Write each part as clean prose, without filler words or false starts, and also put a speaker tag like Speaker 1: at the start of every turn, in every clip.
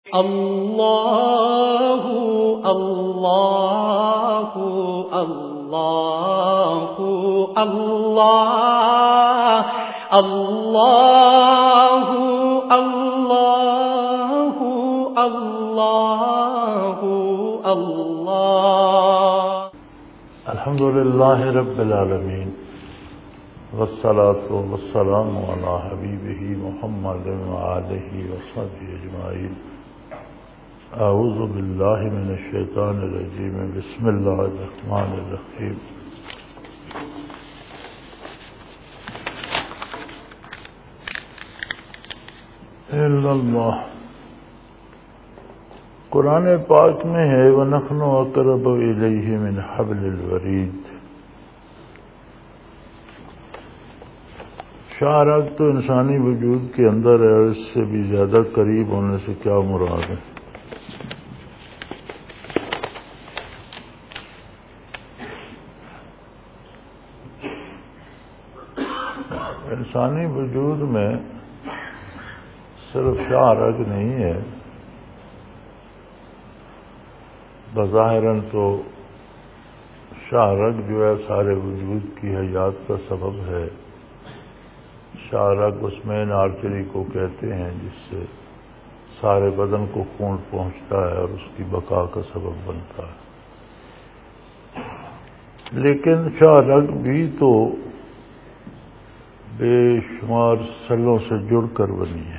Speaker 1: اللہ اللہ اللہ اللہ اللہ اللہ اللہ اللہ
Speaker 2: الحمدللہ رب العالمین والصلاة والسلام علی حبیبہ محمد وآلہ وصحبہ اجمعین. اعوذ باللہ من الشیطان الرجیم. بسم اللہ الرحمن الرحیم. الا اللہ. قرآن پاک میں ہے وَنَحْنُ أَقْرَبُ إِلَيْهِ مِنْ حَبْلِ الْوَرِيدِ. شعرات تو انسانی وجود کے اندر ہے، اور اس سے بھی زیادہ قریب ہونے سے کیا مراد ہے؟ انسانی وجود میں صرف شعرات نہیں ہے. بظاہراً تو شعرات جو ہے سارے وجود کی حیات کا سبب ہے. شعرات اس مین آرٹری کو کہتے ہیں جس سے سارے بدن کو خون پہنچتا ہے اور اس کی بقا کا سبب بنتا ہے. لیکن شعرات بھی تو بے شمار سیلوں سے جڑ کر بنی ہے.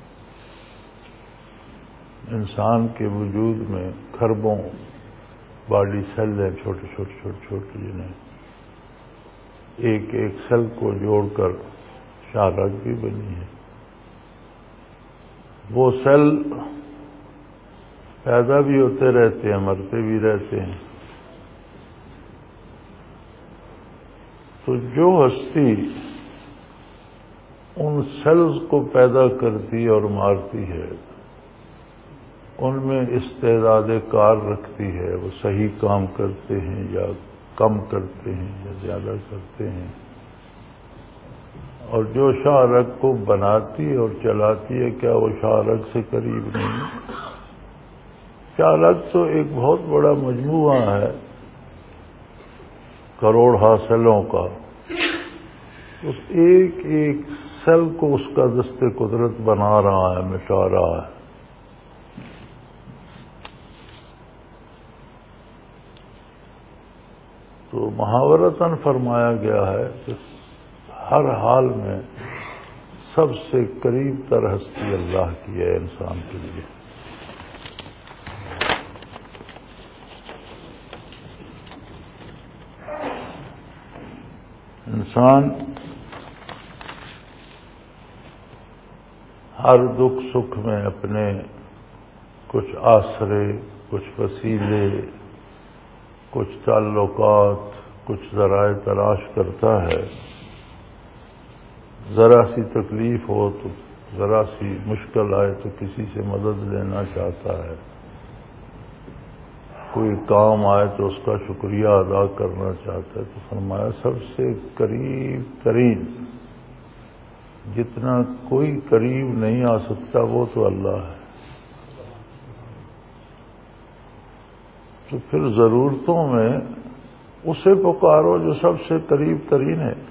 Speaker 2: انسان کے وجود میں کھربوں باڈی سیل ہیں، چھوٹے چھوٹے چھوٹے چھوٹے، جنہیں ایک ایک سیل کو جوڑ کر شعرات بھی بنی ہے. وہ سیل پیدا بھی ہوتے رہتے ہیں، مرتے بھی رہتے ہیں. تو جو ہستی ان سیلز کو پیدا کرتی اور مارتی ہے، ان میں استعداد کار رکھتی ہے. وہ صحیح کام کرتے ہیں یا کم کرتے ہیں یا زیادہ کرتے ہیں. اور جو شعرات کو بناتی اور چلاتی ہے، کیا وہ شعرات سے قریب نہیں؟ شعرات تو ایک بہت بڑا مجموعہ ہے کروڑ سیلوں کا. اس ایک ایک سیل کو اس کا دست قدرت بنا رہا ہے، مٹا رہا ہے. تو محاورتاً فرمایا گیا ہے کہ ہر حال میں سب سے قریب تر ہستی اللہ کی ہے انسان کے لیے. انسان ہر دکھ سکھ میں اپنے کچھ آسرے، کچھ وسیلے، کچھ تعلقات، کچھ ذرائع تلاش کرتا ہے. ذرا سی تکلیف ہو تو، ذرا سی مشکل آئے تو کسی سے مدد لینا چاہتا ہے. کوئی کام آئے تو اس کا شکریہ ادا کرنا چاہتا ہے. تو فرمایا سب سے قریب ترین، جتنا کوئی قریب نہیں آ سکتا، وہ تو اللہ ہے. تو پھر ضرورتوں میں اسے پکارو جو سب سے قریب ترین ہے.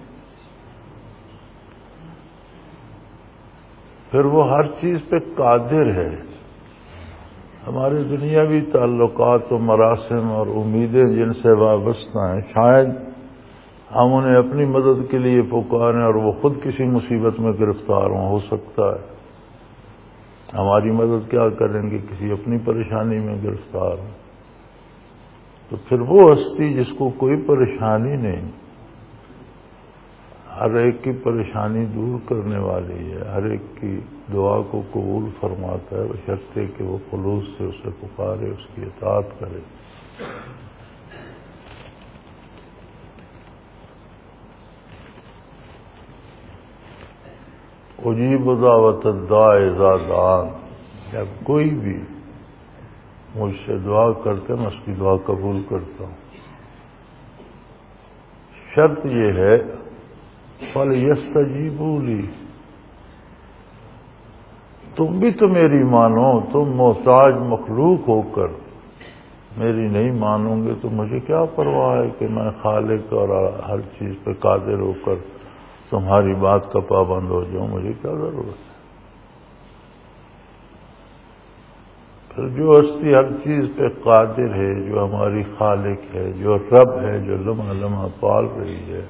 Speaker 2: پھر وہ ہر چیز پہ قادر ہے. ہمارے دنیاوی تعلقات و مراسم اور امیدیں جن سے وابستہ ہیں، شاید ہم انہیں اپنی مدد کے لیے پکاریں اور وہ خود کسی مصیبت میں گرفتار ہوں. ہو سکتا ہے ہماری مدد کیا کریں گے، کسی اپنی پریشانی میں گرفتار ہوں. تو پھر وہ ہستی جس کو کوئی پریشانی نہیں، ہر ایک کی پریشانی دور کرنے والی ہے، ہر ایک کی دعا کو قبول فرماتا ہے، بشرطے کہ وہ خلوص سے اسے پکارے، اس کی اطاعت کرے. اجیب دعوت الداع اذا دعان. جب کوئی بھی مجھ سے دعا کرتے میں اس کی دعا قبول کرتا ہوں. شرط یہ ہے فَلْيَسْتَجِيبُوا لِي، تم بھی تو میری مانو، تم محتاج مخلوق ہو کر میری نہیں مانو گے تو مجھے کیا پرواہ ہے کہ میں خالق اور ہر چیز پہ قادر ہو کر تمہاری بات کا پابند ہو جاؤں، مجھے کیا ضرورت ہے؟ پھر جو ہستی ہر چیز پہ قادر ہے، جو ہماری خالق ہے، جو رب ہے، جو لمحہ لمحہ پال رہی ہے،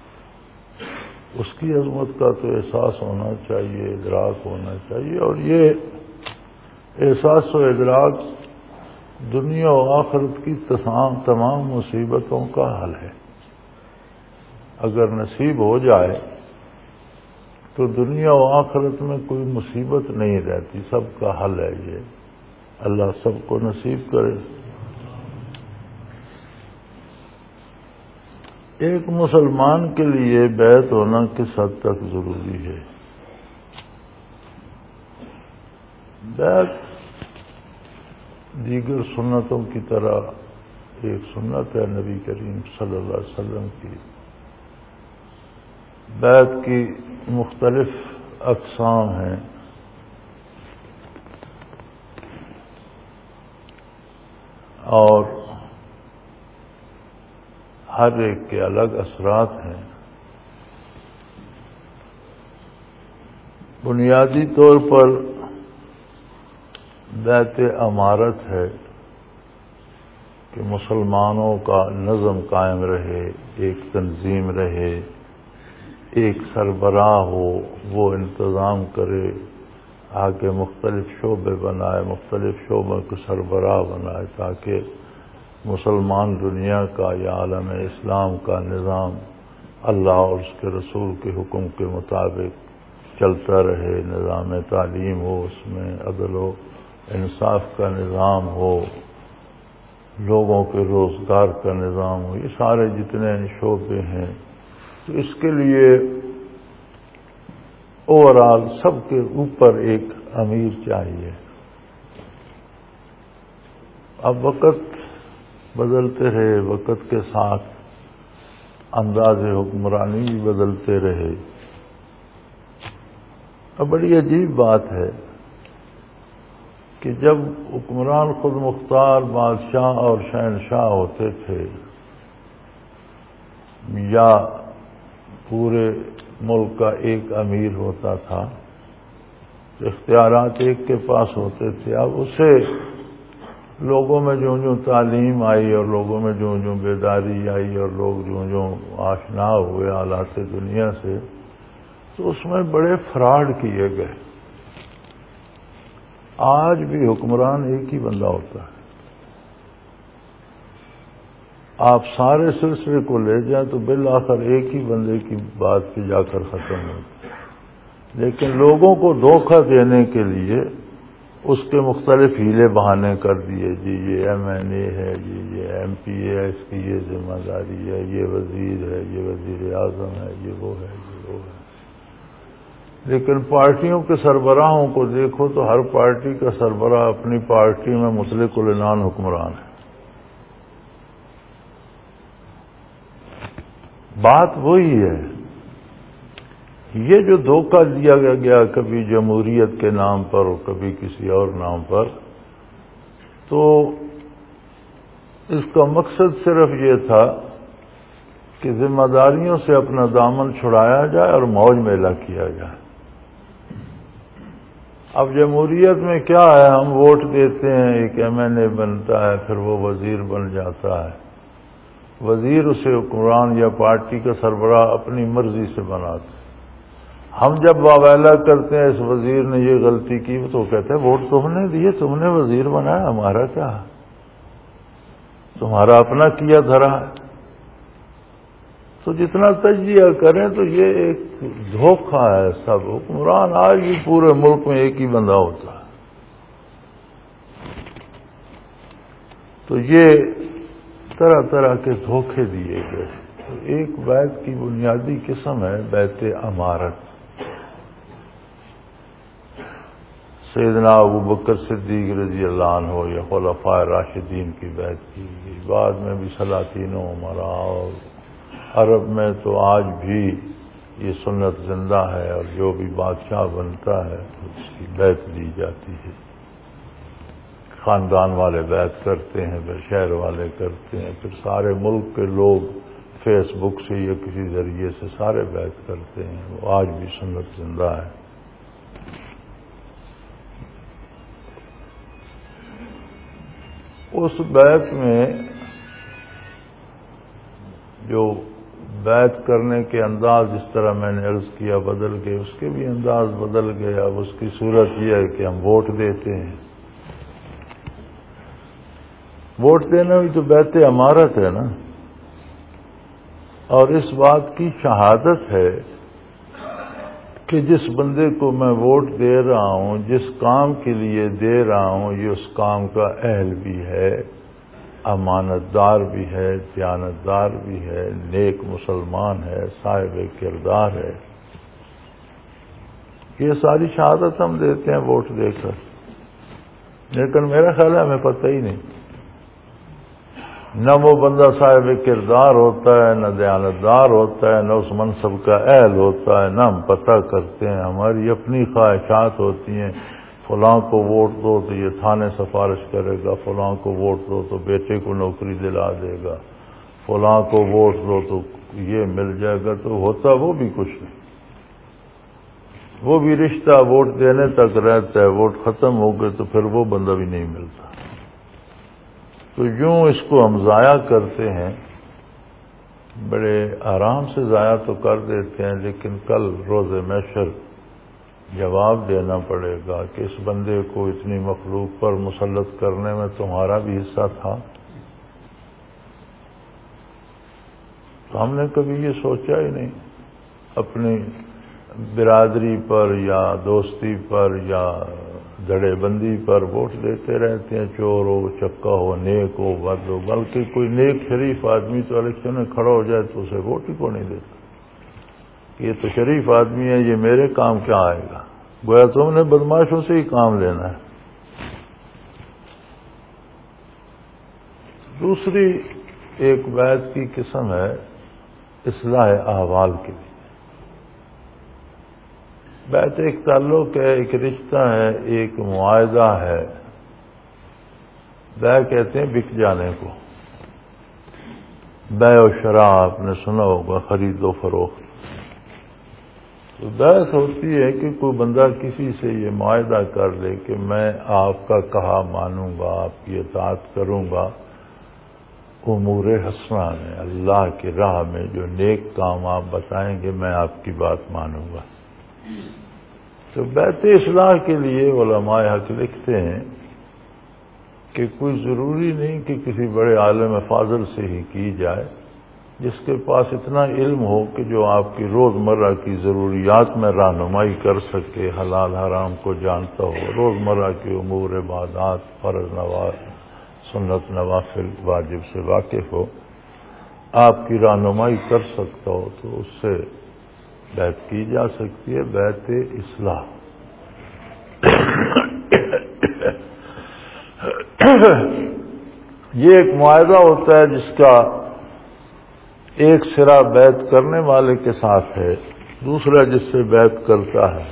Speaker 2: اس کی عظمت کا تو احساس ہونا چاہیے، ادراک ہونا چاہیے، اور یہ احساس و ادراک دنیا و آخرت کی تمام مصیبتوں کا حل ہے۔ اگر نصیب ہو جائے تو دنیا و آخرت میں کوئی مصیبت نہیں رہتی، سب کا حل ہے یہ۔ اللہ سب کو نصیب کرے۔ ایک مسلمان کے لیے بیعت ہونا کس حد تک ضروری ہے؟ بیعت دیگر سنتوں کی طرح ایک سنت ہے نبی کریم صلی اللہ علیہ وسلم کی۔ بیعت کی مختلف اقسام ہیں، اور ہر ایک کے الگ اثرات ہیں۔ بنیادی طور پر بیعت امارت ہے کہ مسلمانوں کا نظم قائم رہے، ایک تنظیم رہے، ایک سربراہ ہو، وہ انتظام کرے، آگے مختلف شعبے بنائے، مختلف شعبوں کو سربراہ بنائے، تاکہ مسلمان دنیا کا یا عالم اسلام کا نظام اللہ اور اس کے رسول کے حکم کے مطابق چلتا رہے، نظام تعلیم ہو، اس میں عدل و انصاف کا نظام ہو، لوگوں کے روزگار کا نظام ہو، یہ سارے جتنے شعبے ہیں، تو اس کے لیے اوورال سب کے اوپر ایک امیر چاہیے۔ اب وقت بدلتے رہے، وقت کے ساتھ انداز حکمرانی بھی بدلتے رہے۔ اب بڑی عجیب بات ہے کہ جب حکمران خود مختار بادشاہ اور شہنشاہ ہوتے تھے، یا پورے ملک کا ایک امیر ہوتا تھا، تو اختیارات ایک کے پاس ہوتے تھے۔ اب اسے لوگوں میں جو تعلیم آئی اور لوگوں میں جو بیداری آئی اور لوگ جو آشنا ہوئے حالات دنیا سے، تو اس میں بڑے فراڈ کیے گئے۔ آج بھی حکمران ایک ہی بندہ ہوتا ہے، آپ سارے سلسلے کو لے جائیں تو بالآخر ایک ہی بندے کی بات پہ جا کر ختم ہوتی، لیکن لوگوں کو دھوکہ دینے کے لیے اس کے مختلف ہیلے بہانے کر دیے، جی یہ ایم این اے ہے، جی یہ ایم پی اے ہے، اس کی یہ ذمہ داری ہے، یہ وزیر ہے، یہ وزیر اعظم ہے، یہ وہ ہے، یہ وہ ہے۔ لیکن پارٹیوں کے سربراہوں کو دیکھو تو ہر پارٹی کا سربراہ اپنی پارٹی میں مطلق العنان حکمران ہے۔ بات وہی ہے، یہ جو دھوکہ دیا گیا کبھی جمہوریت کے نام پر اور کبھی کسی اور نام پر، تو اس کا مقصد صرف یہ تھا کہ ذمہ داریوں سے اپنا دامن چھڑایا جائے اور موج میلہ کیا جائے۔ اب جمہوریت میں کیا ہے، ہم ووٹ دیتے ہیں، ایک ایم این اے بنتا ہے، پھر وہ وزیر بن جاتا ہے۔ وزیر اسے حکمران یا پارٹی کا سربراہ اپنی مرضی سے بناتے ہیں۔ ہم جب واویلا کرتے ہیں اس وزیر نے یہ غلطی کی، تو کہتے ہیں ووٹ تم نے دیے، تم نے وزیر بنایا، ہمارا کیا ہے، تمہارا اپنا کیا دھرا ہے۔ تو جتنا تجزیہ کریں تو یہ ایک دھوکہ ہے سب۔ حکمران آج بھی پورے ملک میں ایک ہی بندہ ہوتا ہے۔ تو یہ طرح طرح کے دھوکے دیے گئے۔ تو ایک بیعت کی بنیادی قسم ہے بیعت امارت۔ سیدنا ابوبکر صدیق رضی اللہ عنہ یا خلفائے راشدین کی بیعت کی گئی، بعد میں بھی سلاطین و امراء، اور عرب میں تو آج بھی یہ سنت زندہ ہے اور جو بھی بادشاہ بنتا ہے اس کی بیعت دی جاتی ہے. خاندان والے بیعت کرتے ہیں، پھر شہر والے کرتے ہیں، پھر سارے ملک کے لوگ فیس بک سے یا کسی ذریعے سے سارے بیعت کرتے ہیں. وہ آج بھی سنت زندہ ہے. اس بیعت میں جو بیعت کرنے کے انداز جس طرح میں نے عرض کیا بدل گئے، اس کے بھی انداز بدل گئے. اب اس کی صورت یہ ہے کہ ہم ووٹ دیتے ہیں. ووٹ دینا بھی تو بیعت امارت ہے نا، اور اس بات کی شہادت ہے کہ جس بندے کو میں ووٹ دے رہا ہوں، جس کام کے لیے دے رہا ہوں، یہ اس کام کا اہل بھی ہے، امانت دار بھی ہے، دیانتدار بھی ہے، نیک مسلمان ہے، صاحب کردار ہے. یہ ساری شہادت ہم دیتے ہیں ووٹ دے کر. لیکن میرا خیال ہے ہمیں پتہ ہی نہیں. نہ وہ بندہ صاحب کردار ہوتا ہے، نہ دیانتدار ہوتا ہے، نہ اس منصب کا اہل ہوتا ہے، نہ ہم پتہ کرتے ہیں. ہماری اپنی خواہشات ہوتی ہیں. فلاں کو ووٹ دو تو یہ تھانے سفارش کرے گا، فلاں کو ووٹ دو تو بیٹے کو نوکری دلا دے گا، فلاں کو ووٹ دو تو یہ مل جائے گا. تو ہوتا وہ بھی کچھ نہیں. وہ بھی رشتہ ووٹ دینے تک رہتا ہے. ووٹ ختم ہو گئے تو پھر وہ بندہ بھی نہیں ملتا. تو یوں اس کو ہم ضائع کرتے ہیں، بڑے آرام سے ضائع تو کر دیتے ہیں، لیکن کل روز محشر جواب دینا پڑے گا کہ اس بندے کو اتنی مخلوق پر مسلط کرنے میں تمہارا بھی حصہ تھا. تو ہم نے کبھی یہ سوچا ہی نہیں. اپنی برادری پر یا دوستی پر یا دھڑے بندی پر ووٹ دیتے رہتے ہیں. چور ہو، چکا ہو، نیک ہو، بد ہو. بلکہ کوئی نیک شریف آدمی تو الیکشن میں کھڑا ہو جائے تو اسے ووٹ ہی کو نہیں دیتا. یہ تو شریف آدمی ہے، یہ میرے کام کیا آئے گا. گویا تم نے بدماشوں سے ہی کام لینا ہے. دوسری ایک بیعت کی قسم ہے اصلاح احوال کے لیے. بیعت ایک تعلق ہے، ایک رشتہ ہے، ایک معاہدہ ہے. بیع کہتے ہیں بک جانے کو. بیع و شراء آپ نے سنا ہوگا، خرید و فروخت. تو بیعت ہوتی ہے کہ کوئی بندہ کسی سے یہ معاہدہ کر لے کہ میں آپ کا کہا مانوں گا، آپ کی اطاعت کروں گا امور حسنہ میں، اللہ کی راہ میں جو نیک کام آپ بتائیں گے میں آپ کی بات مانوں گا. تو بیعت اصلاح کے لیے علماء حق لکھتے ہیں کہ کوئی ضروری نہیں کہ کسی بڑے عالم فاضل سے ہی کی جائے، جس کے پاس اتنا علم ہو کہ جو آپ کی روزمرہ کی ضروریات میں رہنمائی کر سکے، حلال حرام کو جانتا ہو، روزمرہ کے امور عبادات، فرض نوافل، سنت نوافل واجب سے واقف ہو، آپ کی رہنمائی کر سکتا ہو، تو اس سے بیعت کی جا سکتی ہے. بیعت اصلاح یہ ایک معاہدہ ہوتا ہے جس کا ایک سرا بیعت کرنے والے کے ساتھ ہے، دوسرا جس سے بیعت کرتا ہے.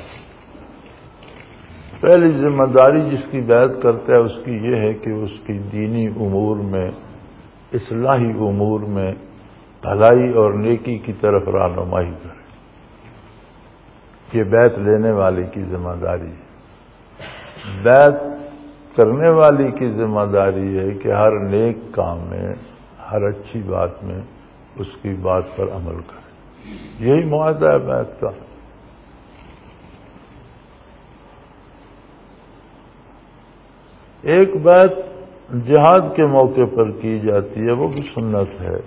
Speaker 2: پہلی ذمہ داری جس کی بیعت کرتا ہے اس کی یہ ہے کہ اس کی دینی امور میں، اصلاحی امور میں بھلائی اور نیکی کی طرف رہنمائی کرے. یہ بیعت لینے والے کی ذمہ داری ہے. بیعت کرنے والی کی ذمہ داری ہے کہ ہر نیک کام میں، ہر اچھی بات میں اس کی بات پر عمل کرے. یہی معاہدہ ہے بیعت کا. ایک بیعت جہاد کے موقع پر کی جاتی ہے، وہ بھی سنت ہے.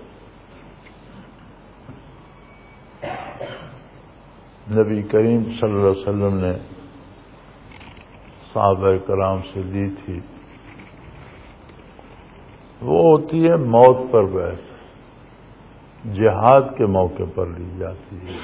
Speaker 2: نبی کریم صلی اللہ علیہ وسلم نے صحابہ کرام سے لی تھی. وہ ہوتی ہے موت پر بیعت، جہاد کے موقع پر لی جاتی ہے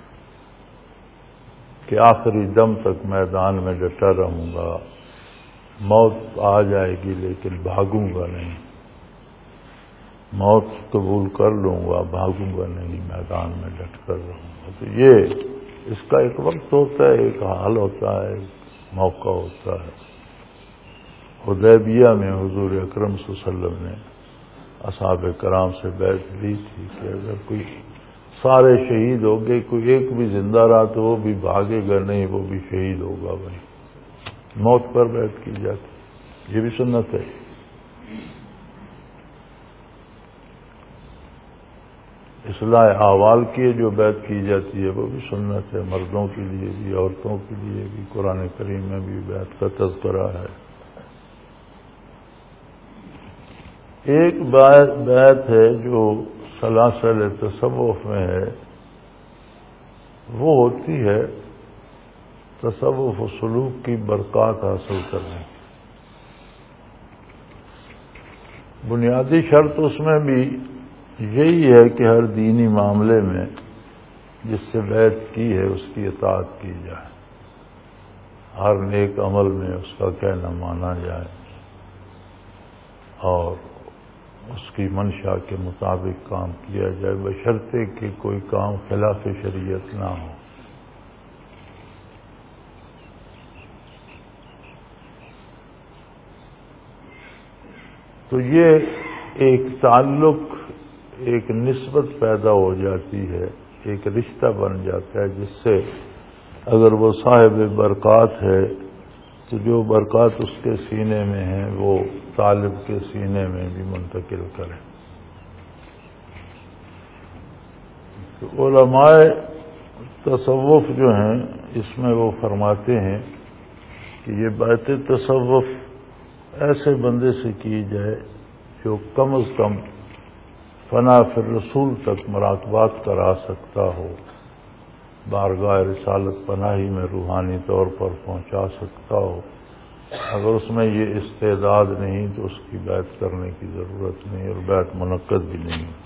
Speaker 2: کہ آخری دم تک میدان میں ڈٹا رہوں گا، موت آ جائے گی لیکن بھاگوں گا نہیں. موت قبول کر لوں گا، بھاگوں گا نہیں، میدان میں ڈٹ کر رہوں گا. تو یہ اس کا ایک وقت ہوتا ہے، ایک حال ہوتا ہے، ایک موقع ہوتا ہے. حدیبیہ میں حضور اکرم صلی اللہ علیہ وسلم نے اصحاب کرام سے بیعت لی تھی کہ اگر کوئی سارے شہید ہو گئے، کوئی ایک بھی زندہ رہا تو وہ بھی بھاگے گا نہیں، وہ بھی شہید ہوگا. بھائی موت پر بیعت کی جاتی، یہ بھی سنت ہے. اصلاح احوال کی جو بیعت کی جاتی ہے وہ بھی سنت ہے، مردوں کے لیے بھی، عورتوں کے لیے بھی. قرآن کریم میں بھی بیعت کا تذکرہ ہے. ایک بیعت ہے جو سلاسل تصوف میں ہے، وہ ہوتی ہے تصوف و سلوک کی برکات حاصل کرنے کی. بنیادی شرط اس میں بھی یہی ہے کہ ہر دینی معاملے میں جس سے بیعت کی ہے اس کی اطاعت کی جائے، ہر نیک عمل میں اس کا کہنا مانا جائے اور اس کی منشا کے مطابق کام کیا جائے، بشرطے کہ کوئی کام خلاف شریعت نہ ہو. تو یہ ایک تعلق، ایک نسبت پیدا ہو جاتی ہے، ایک رشتہ بن جاتا ہے جس سے اگر وہ صاحب برکات ہے تو جو برکات اس کے سینے میں ہیں وہ طالب کے سینے میں بھی منتقل کرے. تو علماء تصوف جو ہیں اس میں وہ فرماتے ہیں کہ یہ بیعت تصوف ایسے بندے سے کی جائے جو کم از کم فنا فی الرسول تک مراقبات کرا سکتا ہو، بارگاہ رسالت پناہی میں روحانی طور پر پہنچا سکتا ہو. اگر اس میں یہ استعداد نہیں تو اس کی بیعت کرنے کی ضرورت نہیں اور بیعت منعقد بھی نہیں ہوتی.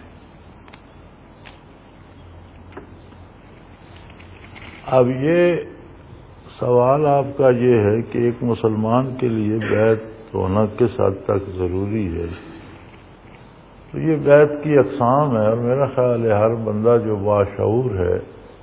Speaker 2: اب یہ سوال آپ کا یہ ہے کہ ایک مسلمان کے لیے بیعت ہونا کس حد تک ضروری ہے. تو یہ بیعت کی اقسام ہے اور میرا خیال ہے ہر بندہ جو باشعور ہے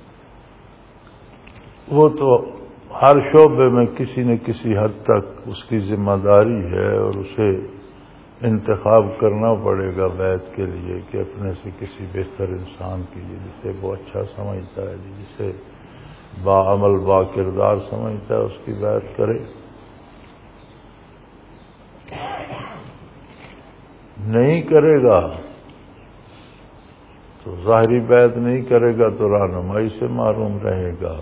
Speaker 2: وہ تو ہر شعبے میں کسی نہ کسی حد تک اس کی ذمہ داری ہے اور اسے انتخاب کرنا پڑے گا بیعت کے لیے کہ اپنے سے کسی بہتر انسان کی جسے وہ اچھا سمجھتا ہے، جسے باعمل با کردار سمجھتا ہے اس کی بیعت کرے. نہیں کرے گا تو ظاہری بیعت نہیں کرے گا تو رہنمائی سے محروم رہے گا.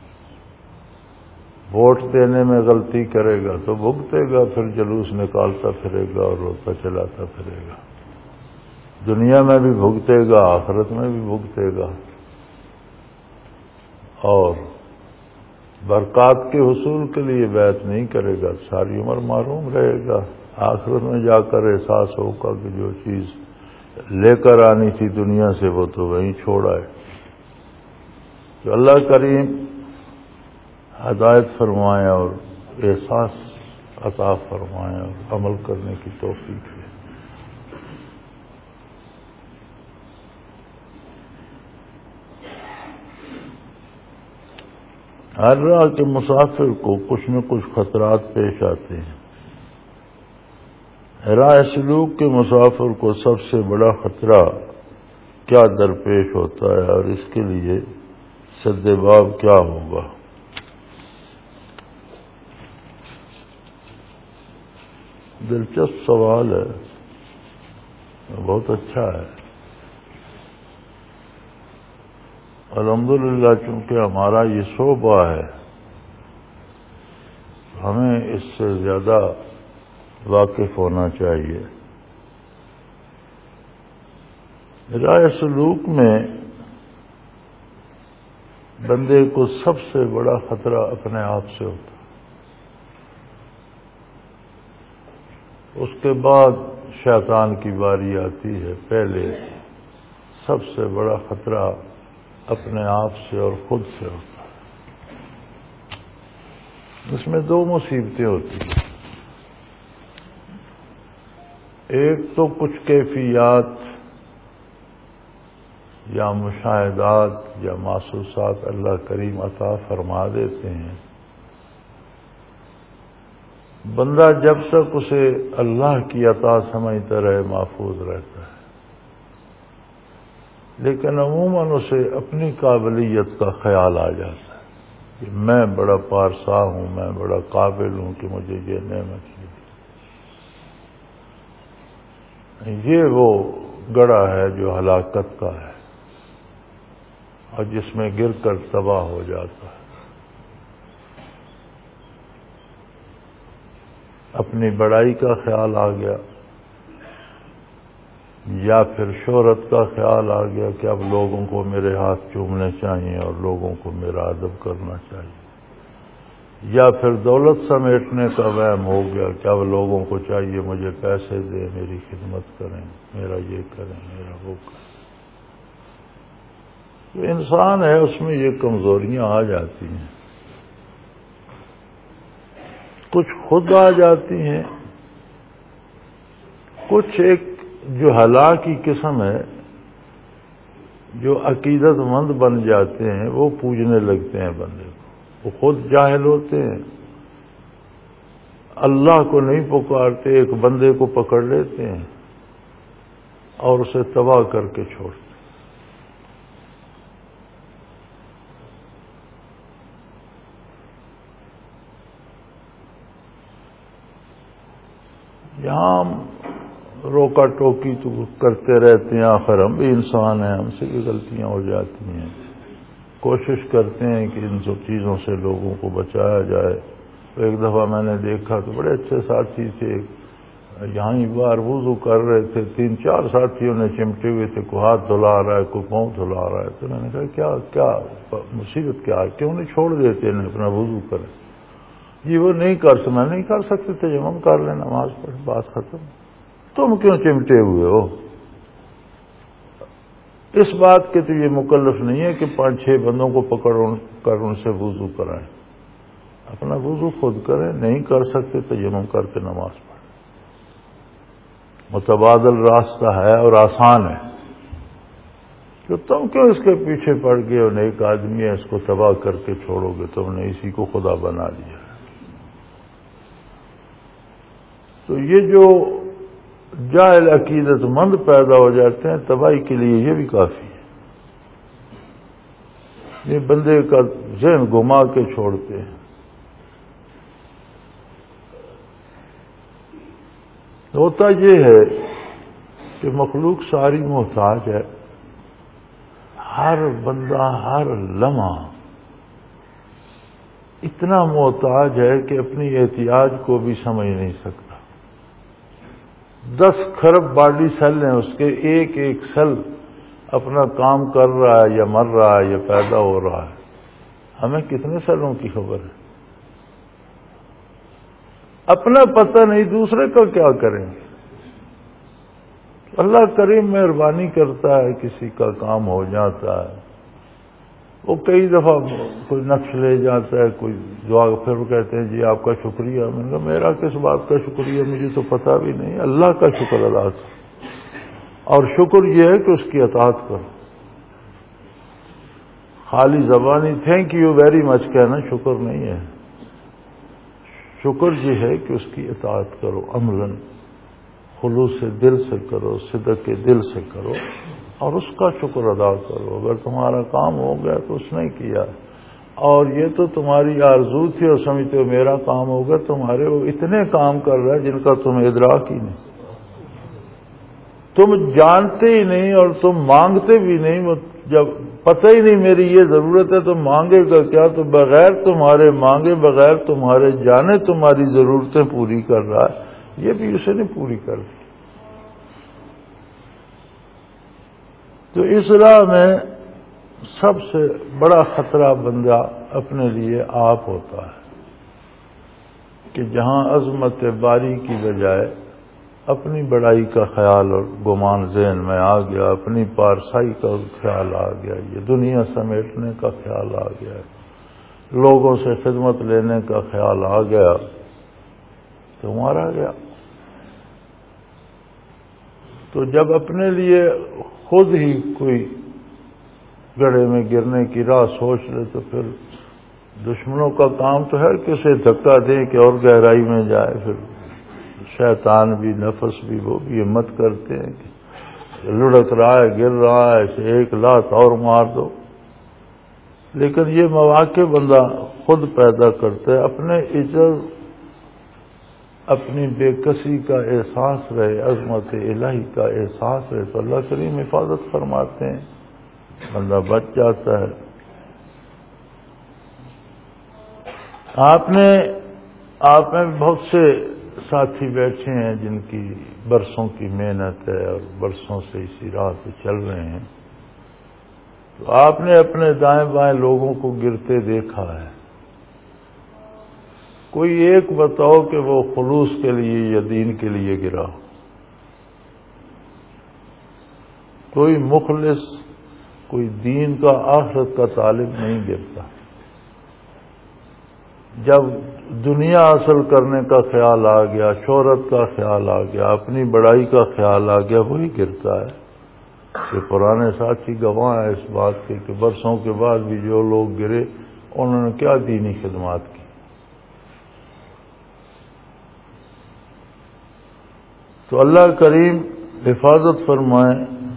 Speaker 2: ووٹ دینے میں غلطی کرے گا تو بھگتے گا، پھر جلوس نکالتا پھرے گا اور روتا چلاتا پھرے گا. دنیا میں بھی بھگتے گا، آخرت میں بھی بھگتے گا اور برکات کے حصول کے لیے بیعت نہیں کرے گا، ساری عمر محروم رہے گا. آخرت میں جا کر احساس ہوگا کہ جو چیز لے کر آنی تھی دنیا سے وہ تو وہیں چھوڑا ہے. تو اللہ کریم ہدایت فرمائے اور احساس عطا فرمائے اور عمل کرنے کی توفیق دے. ہر راہ کے مسافر کو کچھ نہ کچھ خطرات پیش آتے ہیں. راہ سلوک کے مسافر کو سب سے بڑا خطرہ کیا درپیش ہوتا ہے اور اس کے لیے سد باب کیا ہوگا؟ دلچسپ سوال ہے، بہت اچھا ہے. الحمدللہ چونکہ ہمارا یہ شعبہ ہے ہمیں اس سے زیادہ واقف ہونا چاہیے. راہ سلوک میں بندے کو سب سے بڑا خطرہ اپنے آپ سے ہوتا ہے، اس کے بعد شیطان کی باری آتی ہے. پہلے سب سے بڑا خطرہ اپنے آپ سے اور خود سے ہوتا ہے. اس میں دو مصیبتیں ہوتی ہیں. ایک تو کچھ کیفیات یا مشاہدات یا محسوسات اللہ کریم عطا فرما دیتے ہیں، بندہ جب تک اسے اللہ کی عطا سمجھتا رہے محفوظ رہتا ہے، لیکن عموماً اسے اپنی قابلیت کا خیال آ جاتا ہے کہ میں بڑا پارسا ہوں، میں بڑا قابل ہوں کہ مجھے یہ نعمت ملی۔ یہ وہ گڑھا ہے جو ہلاکت کا ہے اور جس میں گر کر تباہ ہو جاتا ہے۔ اپنی بڑائی کا خیال آ گیا یا پھر شہرت کا خیال آ گیا کہ اب لوگوں کو میرے ہاتھ چومنے چاہیے اور لوگوں کو میرا ادب کرنا چاہیے، یا پھر دولت سمیٹنے کا وہم ہو گیا کہ اب لوگوں کو چاہیے مجھے پیسے دیں، میری خدمت کریں، میرا یہ کریں، میرا وہ کریں۔ جو انسان ہے اس میں یہ کمزوریاں آ جاتی ہیں، کچھ خود آ جاتی ہیں، کچھ ایک جو ہلاک کی قسم ہے، جو عقیدت مند بن جاتے ہیں وہ پوجنے لگتے ہیں بندے کو، وہ خود جاہل ہوتے ہیں، اللہ کو نہیں پکارتے، ایک بندے کو پکڑ لیتے ہیں اور اسے تباہ کر کے چھوڑتے ہیں۔ یہاں ہم روکا ٹوکی تو کرتے رہتے ہیں، آخر ہم بھی انسان ہیں، ہم سے بھی غلطیاں ہو جاتی ہیں، کوشش کرتے ہیں کہ ان سب چیزوں سے لوگوں کو بچایا جائے۔ ایک دفعہ میں نے دیکھا تو بڑے اچھے ساتھی تھے، یہاں ہی بار وضو کر رہے تھے، 3-4 ساتھیوں نے چمٹے ہوئے تھے، کوئی ہاتھ دھلا رہا ہے، کوئی پاؤں دھلا رہا ہے، تو میں نے کہا کیا مصیبت کیا ہے، کیوں نہیں چھوڑ دیتے انہیں اپنا وضو کریں؟ جی وہ نہیں میں نہیں کر سکتے تھے، جب ہم کر لیں نماز پڑھ، بات ختم۔ تم کیوں چمٹے ہوئے ہو؟ اس بات کے تو یہ مکلف نہیں ہے کہ 5-6 بندوں کو پکڑ کر ان سے وضو کرائیں، اپنا وضو خود کریں، نہیں کر سکتے تو یمم کر کے نماز پڑھیں۔ متبادل راستہ ہے اور آسان ہے، کہ تم کیوں اس کے پیچھے پڑ گئے اور ایک آدمی ہے اس کو تباہ کر کے چھوڑو گے، تم نے اسی کو خدا بنا لیا۔ تو یہ جو جاہل عقیدت مند پیدا ہو جاتے ہیں، تباہی کے لیے یہ بھی کافی ہے، یہ بندے کا ذہن گھما کے چھوڑتے ہیں۔ ہوتا یہ ہے کہ مخلوق ساری محتاج ہے، ہر بندہ ہر لمحہ اتنا محتاج ہے کہ اپنی احتیاج کو بھی سمجھ نہیں سکتا۔ 10 کھرب باڈی سیل ہیں، اس کے ایک ایک سیل اپنا کام کر رہا ہے یا مر رہا ہے یا پیدا ہو رہا ہے، ہمیں کتنے سیلوں کی خبر ہے؟ اپنا پتہ نہیں، دوسرے کا کیا کریں گے؟ اللہ کریم مہربانی کرتا ہے، کسی کا کام ہو جاتا ہے، وہ کئی دفعہ کوئی نقش لے جاتا ہے، کوئی دعا، پھر وہ کہتے ہیں جی آپ کا شکریہ۔ میں نے کہا میرا کس بات کا شکریہ، مجھے تو پتہ بھی نہیں، اللہ کا شکر ادا کرو، اور شکر یہ ہے کہ اس کی اطاعت کرو۔ خالی زبانی تھینک یو ویری مچ کہنا شکر نہیں ہے، شکر یہ ہے کہ اس کی اطاعت کرو، عملاً خلوص دل سے کرو، صدق کے دل سے کرو، اور اس کا شکر ادا کرو۔ اگر تمہارا کام ہو گیا تو اس نے کیا، اور یہ تو تمہاری آرزو تھی اور سمجھتے ہو میرا کام ہوگا، تمہارے وہ اتنے کام کر رہا ہے جن کا تمہیں ادراک ہی نہیں، تم جانتے ہی نہیں اور تم مانگتے بھی نہیں، جب پتہ ہی نہیں میری یہ ضرورت ہے تو مانگے گا کیا؟ تو بغیر تمہارے مانگے، بغیر تمہارے جانے تمہاری ضرورتیں پوری کر رہا ہے، یہ بھی اسے نہیں پوری کر دی۔ تو اس راہ میں سب سے بڑا خطرہ بندہ اپنے لیے آپ ہوتا ہے، کہ جہاں عظمت باری کی بجائے اپنی بڑائی کا خیال اور گمان ذہن میں آ گیا، اپنی پارسائی کا خیال آ گیا، یہ دنیا سمیٹنے کا خیال آ گیا، لوگوں سے خدمت لینے کا خیال آ گیا، تو مارا گیا۔ تو جب اپنے لیے خود ہی کوئی گڑھے میں گرنے کی راہ سوچ لے تو پھر دشمنوں کا کام تو ہے کہ اسے دھکا دیں کہ اور گہرائی میں جائے. پھر شیطان بھی نفس بھی وہ بھی ہمت کرتے ہیں کہ لڑک رہا ہے گر رہا ہے اسے ایک لات اور مار دو. لیکن یہ مواقع بندہ خود پیدا کرتا ہے. اپنے عجز اپنی بے کسی کا احساس رہے, عظمت الہی کا احساس رہے تو اللہ کریم حفاظت فرماتے ہیں, بندہ بچ جاتا ہے. آپ میں بہت سے ساتھی بیٹھے ہیں جن کی برسوں کی محنت ہے اور برسوں سے اسی راہ پہ چل رہے ہیں. تو آپ نے اپنے دائیں بائیں لوگوں کو گرتے دیکھا ہے. کوئی ایک بتاؤ کہ وہ خلوص کے لیے یا دین کے لیے گرا ہو. کوئی مخلص کوئی دین کا آخرت کا طالب نہیں گرتا. جب دنیا حاصل کرنے کا خیال آ گیا, شہرت کا خیال آ گیا, اپنی بڑائی کا خیال آ گیا, وہی گرتا ہے. کہ پرانے ساتھی گواہ ہیں اس بات کے کہ برسوں کے بعد بھی جو لوگ گرے انہوں نے کیا دینی خدمات کی. تو اللہ کریم حفاظت فرمائے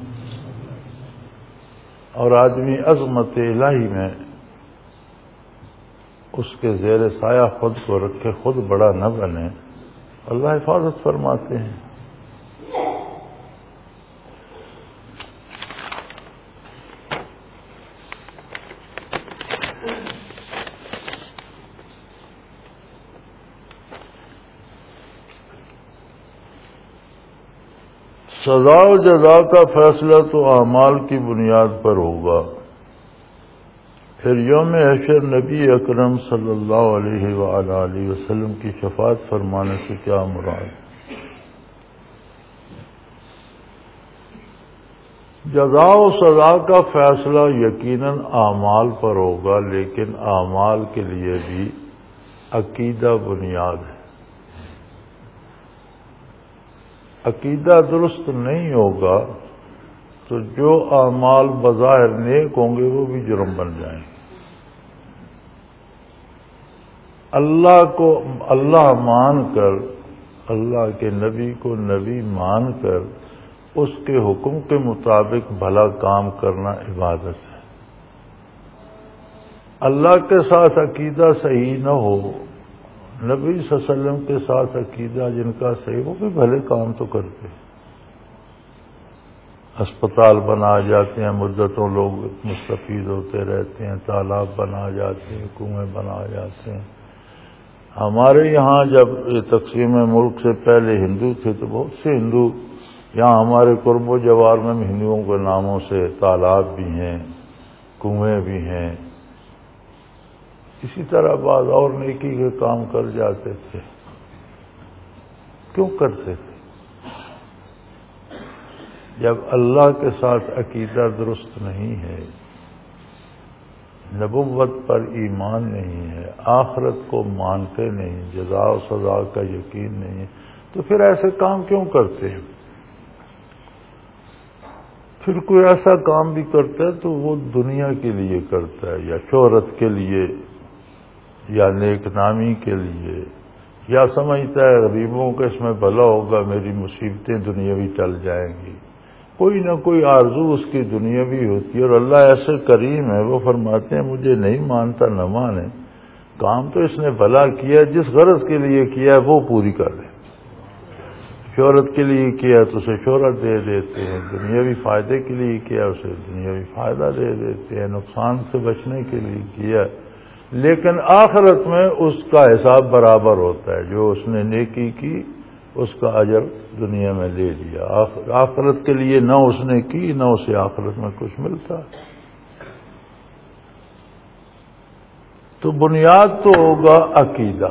Speaker 2: اور آدمی عظمت الہی میں اس کے زیر سایہ خود کو رکھے, خود بڑا نہ بنے. اللہ حفاظت فرماتے ہیں. سزا و جزا کا فیصلہ تو اعمال کی بنیاد پر ہوگا. پھر یوم حشر نبی اکرم صلی اللہ علیہ وآلہ وسلم کی شفاعت فرمانے سے کیا مراد؟ جزا و سزا کا فیصلہ یقیناً اعمال پر ہوگا, لیکن اعمال کے لیے بھی عقیدہ بنیاد ہے. عقیدہ درست نہیں ہوگا تو جو اعمال بظاہر نیک ہوں گے وہ بھی جرم بن جائیں گے. اللہ کو اللہ مان کر, اللہ کے نبی کو نبی مان کر اس کے حکم کے مطابق بھلا کام کرنا عبادت ہے. اللہ کے ساتھ عقیدہ صحیح نہ ہو, نبی صلی اللہ علیہ وسلم کے ساتھ عقیدہ جن کا صحیح, وہ بھی بھلے کام تو کرتے ہیں. ہسپتال بنا جاتے ہیں, مدتوں لوگ مستفید ہوتے رہتے ہیں, تالاب بنا جاتے ہیں, کنویں بنا جاتے ہیں. ہمارے یہاں جب یہ تقسیم ملک سے پہلے ہندو تھے تو بہت سے ہندو یہاں ہمارے قرب و جوار میں ہندوؤں کے ناموں سے تالاب بھی ہیں, کنویں بھی ہیں. اسی طرح بعض اور نیکی کے کام کر جاتے تھے. کیوں کرتے تھے؟ جب اللہ کے ساتھ عقیدہ درست نہیں ہے, نبوت پر ایمان نہیں ہے, آخرت کو مانتے نہیں, جزا و سزا کا یقین نہیں ہے, تو پھر ایسے کام کیوں کرتے ہیں؟ پھر کوئی ایسا کام بھی کرتا ہے تو وہ دنیا کے لیے کرتا ہے, یا شہرت کے لیے, یا نیک نامی کے لیے, یا سمجھتا ہے غریبوں کا اس میں بھلا ہوگا, میری مصیبتیں دنیاوی ٹل جائیں گی. کوئی نہ کوئی آرزو اس کی دنیاوی ہوتی ہے. اور اللہ ایسے کریم ہے, وہ فرماتے ہیں مجھے نہیں مانتا نہ مانے, کام تو اس نے بھلا کیا, جس غرض کے لیے کیا ہے وہ پوری کر دے. شہرت کے لیے کیا تو اسے شہرت دے دیتے ہیں, دنیاوی فائدے کے لیے کیا اسے دنیاوی فائدہ دے دیتے ہیں, نقصان سے بچنے کے لیے کیا. لیکن آخرت میں اس کا حساب برابر ہوتا ہے. جو اس نے نیکی کی اس کا اجر دنیا میں لے لیا, آخرت کے لیے نہ اس نے کی نہ اسے آخرت میں کچھ ملتا. تو بنیاد تو ہوگا عقیدہ,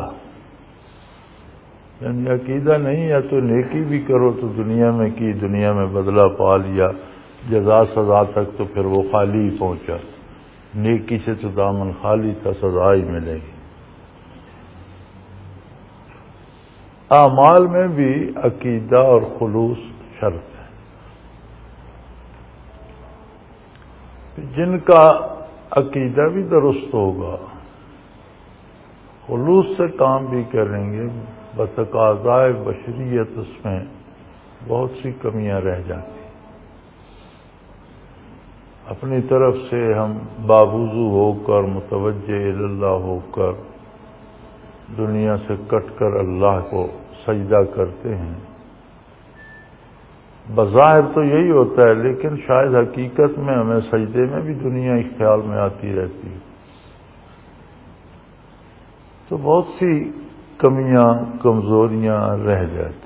Speaker 2: یعنی عقیدہ نہیں ہے تو نیکی بھی کرو تو دنیا میں کی, دنیا میں بدلہ پا لیا, جزا سزا تک تو پھر وہ خالی ہی پہنچا. نیکی سے تو دامن خالی تھا, سزا ہی ملے گی. اعمال میں بھی عقیدہ اور خلوص شرط ہے. جن کا عقیدہ بھی درست ہوگا، خلوص سے کام بھی کریں گے، بتقاضائے بشریت اس میں بہت سی کمیاں رہ جاتی۔ اپنی طرف سے ہم باوضو ہو کر، متوجہ اللہ ہو کر، دنیا سے کٹ کر اللہ کو سجدہ کرتے ہیں۔ بظاہر تو یہی ہوتا ہے، لیکن شاید حقیقت میں ہمیں سجدے میں بھی دنیا ہی خیال میں آتی رہتی ہے۔ تو بہت سی کمیاں، کمزوریاں رہ جاتی۔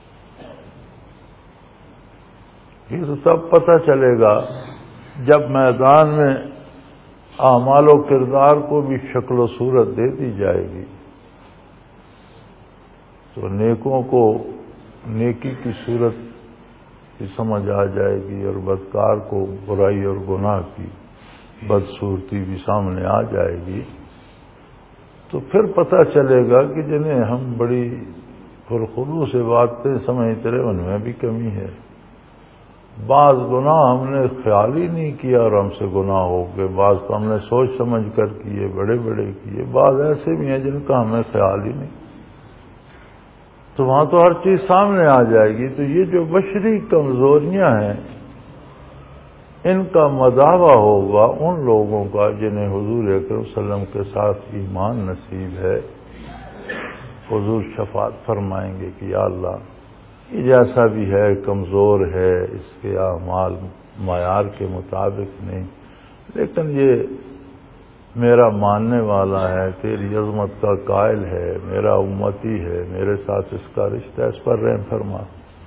Speaker 2: یہ تو تب پتہ چلے گا جب میدان میں اعمال و کردار کو بھی شکل و صورت دے دی جائے گی، تو نیکوں کو نیکی کی صورت کی سمجھ آ جائے گی، اور بدکار کو برائی اور گناہ کی بدصورتی بھی سامنے آ جائے گی۔ تو پھر پتہ چلے گا کہ جنہیں ہم بڑی پرخلوص سے باتیں سمجھتے رہے، ان میں بھی کمی ہے۔ بعض گناہ ہم نے خیال ہی نہیں کیا اور ہم سے گناہ ہو گئے، بعض تو ہم نے سوچ سمجھ کر کیے، بڑے بڑے کیے، بعض ایسے بھی ہیں جن کا ہمیں خیال ہی نہیں۔ تو وہاں تو ہر چیز سامنے آ جائے گی۔ تو یہ جو بشری کمزوریاں ہیں، ان کا مداوع ہوگا ان لوگوں کا جنہیں حضور اکرم صلی اللہ علیہ وسلم کے ساتھ ایمان نصیب ہے۔ حضور شفاعت فرمائیں گے کہ یا اللہ، یہ جیسا بھی ہے کمزور ہے، اس کے اعمال معیار کے مطابق نہیں، لیکن یہ میرا ماننے والا ہے، تیری عظمت کا قائل ہے، میرا امتی ہے، میرے ساتھ اس کا رشتہ، اس پر رحم فرما۔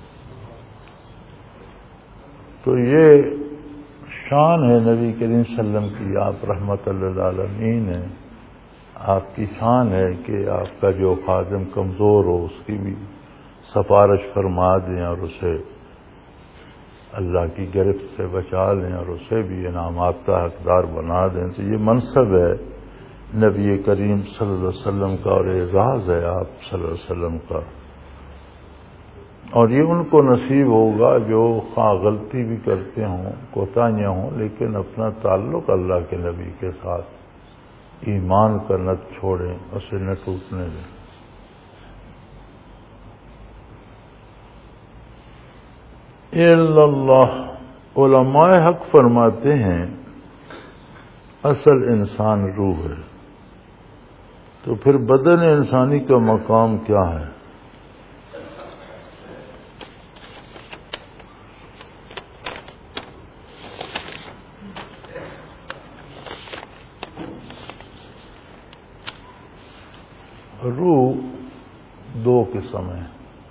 Speaker 2: تو یہ شان ہے نبی کریم صلی اللہ علیہ وسلم کی، آپ رحمت للعالمین ہیں، آپ کی شان ہے کہ آپ کا جو خادم کمزور ہو اس کی بھی سفارش فرما دیں اور اسے اللہ کی گرفت سے بچا لیں اور اسے بھی انعامات کا حقدار بنا دیں۔ تو یہ منصب ہے نبی کریم صلی اللہ علیہ وسلم کا، اور اعزاز ہے آپ صلی اللہ علیہ وسلم کا، اور یہ ان کو نصیب ہوگا جو خواہ غلطی بھی کرتے ہوں، کوتاہیاں ہوں، لیکن اپنا تعلق اللہ کے نبی کے ساتھ ایمان کا نہ چھوڑیں، اسے نہ ٹوٹنے دیں۔ اللہ، علماء حق فرماتے ہیں اصل انسان روح ہے، تو پھر بدن انسانی کا مقام کیا ہے؟ روح دو قسم ہے۔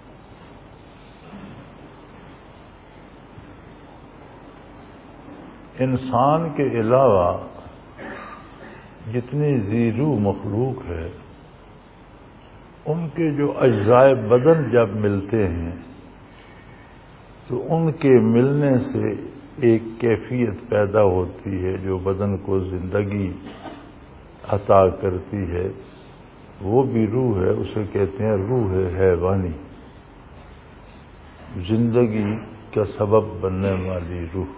Speaker 2: انسان کے علاوہ جتنی ذی روح مخلوق ہے، ان کے جو اجزاء بدن جب ملتے ہیں تو ان کے ملنے سے ایک کیفیت پیدا ہوتی ہے جو بدن کو زندگی عطا کرتی ہے، وہ بھی روح ہے، اسے کہتے ہیں روح حیوانی، زندگی کا سبب بننے والی روح۔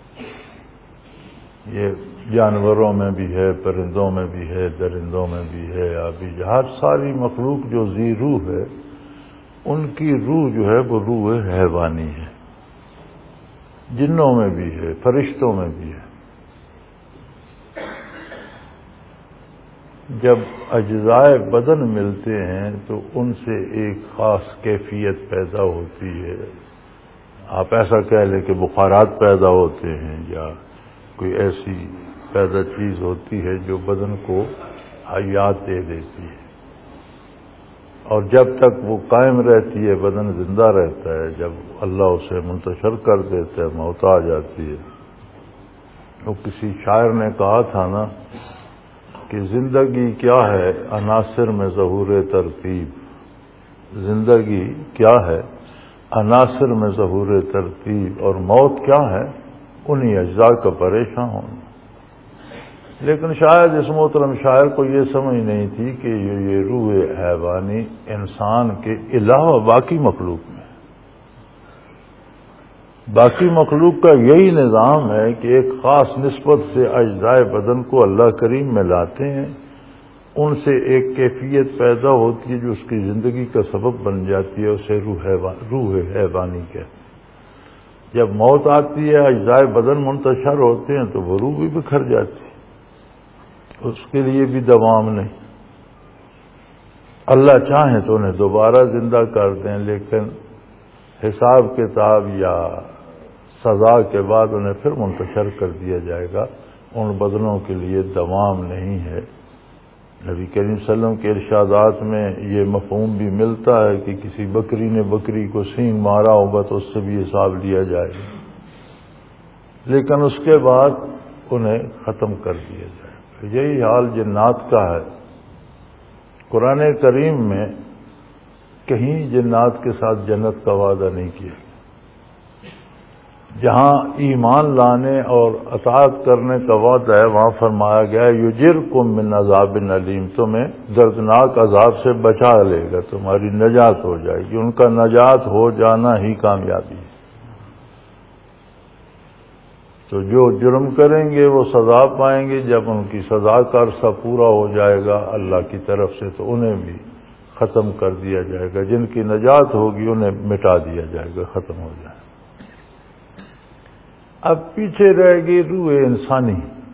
Speaker 2: یہ جانوروں میں بھی ہے، پرندوں میں بھی ہے، درندوں میں بھی ہے، آبی جہاز، ساری مخلوق جو ذی روح ہے، ان کی روح جو ہے وہ روح حیوانی ہے۔ جنوں میں بھی ہے، فرشتوں میں بھی ہے۔ جب اجزاء بدن ملتے ہیں تو ان سے ایک خاص کیفیت پیدا ہوتی ہے۔ آپ ایسا کہہ لیں کہ بخارات پیدا ہوتے ہیں، یا کوئی ایسی پیدا چیز ہوتی ہے جو بدن کو حیات دے دیتی ہے، اور جب تک وہ قائم رہتی ہے بدن زندہ رہتا ہے، جب اللہ اسے منتشر کر دیتا ہے موت آ جاتی ہے۔ وہ کسی شاعر نے کہا تھا نا کہ زندگی کیا ہے عناصر میں ظہور ترتیب، زندگی کیا ہے عناصر میں ظہور ترتیب، اور موت کیا ہے انہی اجزاء کا پریشان ہونا۔ لیکن شاید اس محترم شاعر کو یہ سمجھ نہیں تھی کہ یہ روح حیوانی انسان کے علاوہ باقی مخلوق میں، باقی مخلوق کا یہی نظام ہے کہ ایک خاص نسبت سے اجزائے بدن کو اللہ کریم میں لاتے ہیں، ان سے ایک کیفیت پیدا ہوتی ہے جو اس کی زندگی کا سبب بن جاتی ہے، اسے روح حیوانی کہتے ہیں۔ جب موت آتی ہے، اجزائے بدن منتشر ہوتے ہیں تو وہ روح بھی بکھر جاتی ہے، اس کے لیے بھی دوام نہیں۔ اللہ چاہیں تو انہیں دوبارہ زندہ کر دیں، لیکن حساب کتاب یا سزا کے بعد انہیں پھر منتشر کر دیا جائے گا۔ ان بدنوں کے لیے دوام نہیں ہے۔ نبی کریم صلی اللہ علیہ وسلم کے ارشادات میں یہ مفہوم بھی ملتا ہے کہ کسی بکری نے بکری کو سینگ مارا ہوگا تو اس سے بھی حساب لیا جائے گا، لیکن اس کے بعد انہیں ختم کر دیا جائے گا۔ یہی حال جنات کا ہے۔ قرآن کریم میں کہیں جنات کے ساتھ جنت کا وعدہ نہیں کیا۔ جہاں ایمان لانے اور اطاعت کرنے کا وعدہ ہے وہاں فرمایا گیا ہے یجرکم من عذاب علیم، تمہیں دردناک عذاب سے بچا لے گا، تمہاری نجات ہو جائے گی۔ ان کا نجات ہو جانا ہی کامیابی ہے۔ تو جو جرم کریں گے وہ سزا پائیں گے، جب ان کی سزا کا عرصہ پورا ہو جائے گا اللہ کی طرف سے تو انہیں بھی ختم کر دیا جائے گا۔ جن کی نجات ہوگی انہیں مٹا دیا جائے گا، ختم ہو جائے گا۔ اب پیچھے رہ گئی روح انسانی۔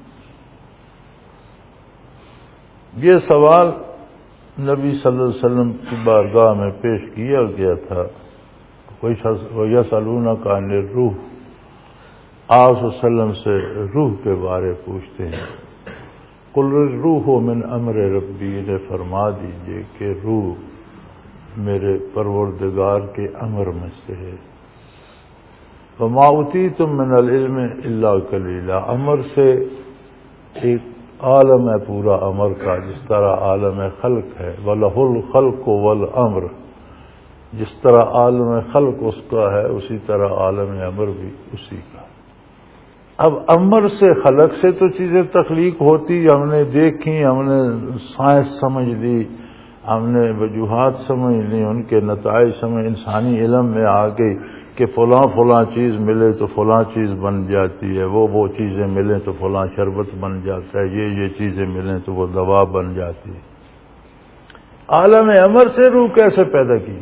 Speaker 2: یہ سوال نبی صلی اللہ علیہ وسلم کی بارگاہ میں پیش کیا گیا تھا۔ وَيَسْأَلُونَكَ عَنِ الرُّوحِ، آپ صلی اللہ علیہ وسلم سے روح کے بارے پوچھتے ہیں۔ قُلِ الرُّوحُ مِنْ أَمْرِ رَبِّي، انہیں فرما دیجئے کہ روح میرے پروردگار کے امر میں سے ہے۔ وَمَا أُوتِيتُم مِّنَ الْعِلْمِ إِلَّا قَلِيلًا، امر سے ایک عالم ہے پورا امر کا، جس طرح عالم خلق ہے۔ وَلَهُ الْخَلْقُ وَالْأَمْرُ، جس طرح عالم خلق اس کا ہے اسی طرح عالم امر بھی اسی کا۔ اب امر سے خلق سے تو چیزیں تخلیق ہوتی، ہم نے دیکھی، ہم نے سائنس سمجھ لی، ہم نے وجوہات سمجھ لی، ان کے نتائج سمجھ، انسانی علم میں آ گئی کہ فلاں فلاں چیز ملے تو فلاں چیز بن جاتی ہے، وہ چیزیں ملیں تو فلاں شربت بن جاتا ہے، یہ چیزیں ملیں تو وہ دوا بن جاتی ہے۔ عالم امر سے روح کیسے پیدا کی؟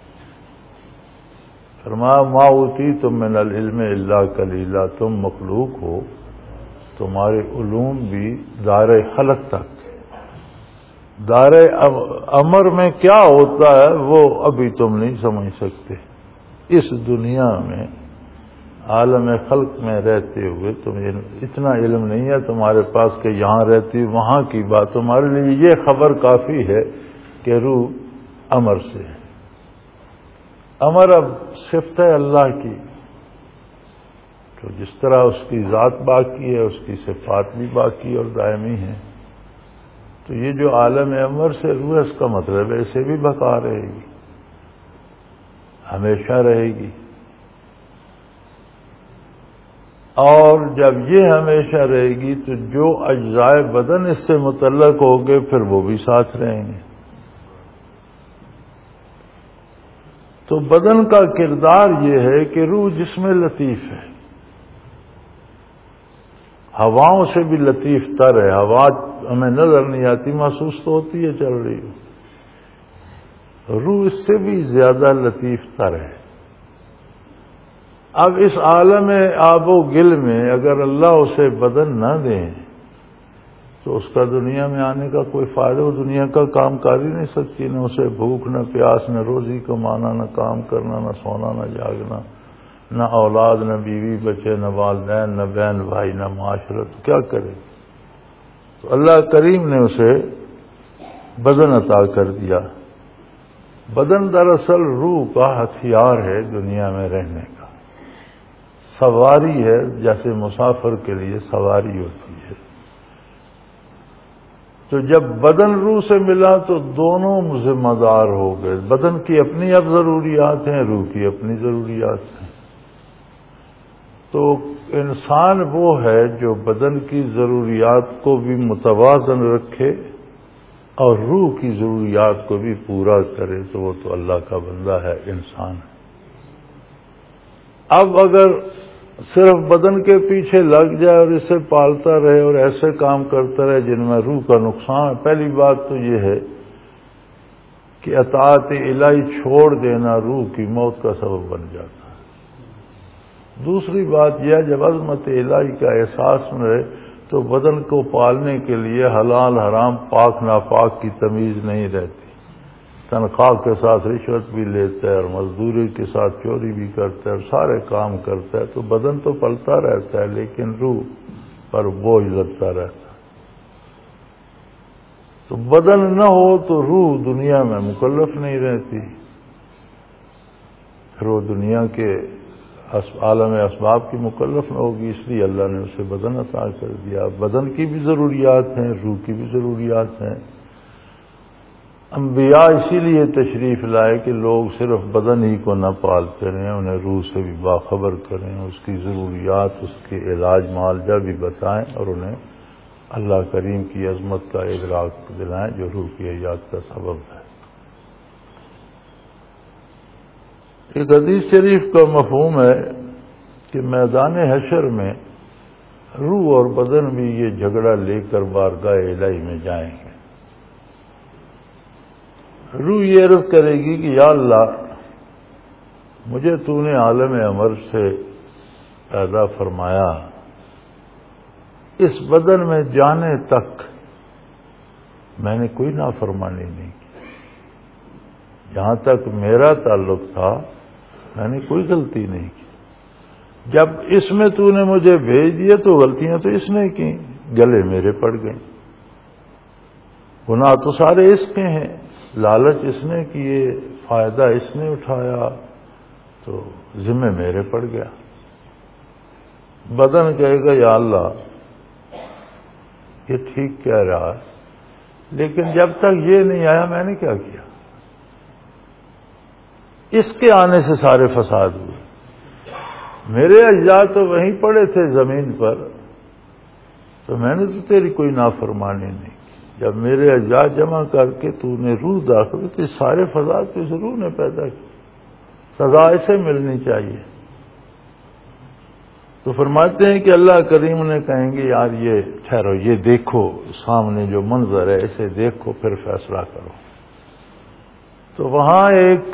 Speaker 2: فرمایا ما اوتیتم من العلم الا قلیلا، تم مخلوق ہو، تمہارے علوم بھی دار خلق تک، دار امر میں کیا ہوتا ہے وہ ابھی تم نہیں سمجھ سکتے۔ اس دنیا میں عالم خلق میں رہتے ہوئے تمہیں اتنا علم نہیں ہے تمہارے پاس کہ یہاں رہتی وہاں کی بات، تمہارے لیے یہ خبر کافی ہے کہ روح امر سے ہے۔ امر اب صفت ہے اللہ کی، تو جس طرح اس کی ذات باقی ہے اس کی صفات بھی باقی اور دائمی ہیں، تو یہ جو عالم امر سے روح ہے اس کا مطلب ہے اسے بھی بقا رہے گی، ہمیشہ رہے گی۔ اور جب یہ ہمیشہ رہے گی تو جو اجزائے بدن اس سے متعلق ہوگے پھر وہ بھی ساتھ رہیں گے۔ تو بدن کا کردار یہ ہے کہ روح جسم لطیف ہے، ہواؤں سے بھی لطیف تر ہے، ہوا ہمیں نظر نہیں آتی، محسوس تو ہوتی ہے چل رہی ہو، روح اس سے بھی زیادہ لطیف تر ہے۔ اب اس عالم آب و گل میں اگر اللہ اسے بدن نہ دیں تو اس کا دنیا میں آنے کا کوئی فائدہ، وہ دنیا کا کام کر ہی نہیں سکتی، نہ اسے بھوک نہ پیاس نہ روزی کمانا نہ کام کرنا نہ سونا نہ جاگنا، نہ اولاد نہ بیوی بچے نہ والدین نہ بہن بھائی نہ معاشرت، کیا کرے؟ تو اللہ کریم نے اسے بدن عطا کر دیا۔ بدن دراصل روح کا ہتھیار ہے دنیا میں رہنے کا، سواری ہے، جیسے مسافر کے لیے سواری ہوتی ہے۔ تو جب بدن روح سے ملا تو دونوں ذمہ دار ہو گئے، بدن کی اپنی اب ضروریات ہیں، روح کی اپنی ضروریات ہیں۔ تو انسان وہ ہے جو بدن کی ضروریات کو بھی متوازن رکھے اور روح کی ضروریات کو بھی پورا کرے، تو وہ تو اللہ کا بندہ ہے، انسان ہے۔ اب اگر صرف بدن کے پیچھے لگ جائے اور اسے پالتا رہے اور ایسے کام کرتا رہے جن میں روح کا نقصان ہے، پہلی بات تو یہ ہے کہ اطاعت الہی چھوڑ دینا روح کی موت کا سبب بن جاتا ہے۔ دوسری بات یہ ہے جب عظمت الہی کا احساس میں رہے تو بدن کو پالنے کے لیے حلال حرام پاک ناپاک کی تمیز نہیں رہتی، تنخواہ کے ساتھ رشوت بھی لیتا ہے اور مزدوری کے ساتھ چوری بھی کرتا ہے اور سارے کام کرتا ہے، تو بدن تو پلتا رہتا ہے لیکن روح پر بوجھ لگتا رہتا ہے۔ تو بدن نہ ہو تو روح دنیا میں مکلف نہیں رہتی، پھر وہ دنیا کے عالم اسباب کی مکلف نہ ہوگی، اس لیے اللہ نے اسے بدن عطا کر دیا۔ بدن کی بھی ضروریات ہیں، روح کی بھی ضروریات ہیں۔ انبیاء اسی لیے تشریف لائے کہ لوگ صرف بدن ہی کو نہ پالتے رہیں، انہیں روح سے بھی باخبر کریں، اس کی ضروریات، اس کے علاج معالجہ بھی بتائیں اور انہیں اللہ کریم کی عظمت کا ادراک دلائیں جو روح کی حیات کا سبب ہے۔ ایک حدیث شریف کا مفہوم ہے کہ میدان حشر میں روح اور بدن بھی یہ جھگڑا لے کر بارگاہ الہی میں جائیں گے۔ روح یہ عرض کرے گی کہ یا اللہ، مجھے تو نے عالم امر سے پیدا فرمایا، اس بدن میں جانے تک میں نے کوئی نافرمانی نہیں کی، جہاں تک میرا تعلق تھا میں نے کوئی غلطی نہیں کی۔ جب اس میں تو نے مجھے بھیج دیا تو غلطیاں تو اس نے کی، گلے میرے پڑ گئیں، گناہ تو سارے اس کے ہیں، لالچ اس نے کیے، فائدہ اس نے اٹھایا، تو ذمہ میرے پڑ گیا۔ بدن کہے گا یا اللہ یہ ٹھیک کہہ رہا ہے، لیکن جب تک یہ نہیں آیا میں نے کیا کیا؟ اس کے آنے سے سارے فساد ہوئے، میرے اجزاء تو وہیں پڑے تھے زمین پر، تو میں نے تو تیری کوئی نافرمانی نہیں کی۔ جب میرے اجزاء جمع کر کے تو نے روح داخل، تو سارے فساد تو اس روح نے پیدا کی، سزا اسے ملنی چاہیے۔ تو فرماتے ہیں کہ اللہ کریم نے کہیں گے یار یہ ٹھہرو، یہ دیکھو سامنے جو منظر ہے اسے دیکھو پھر فیصلہ کرو۔ تو وہاں ایک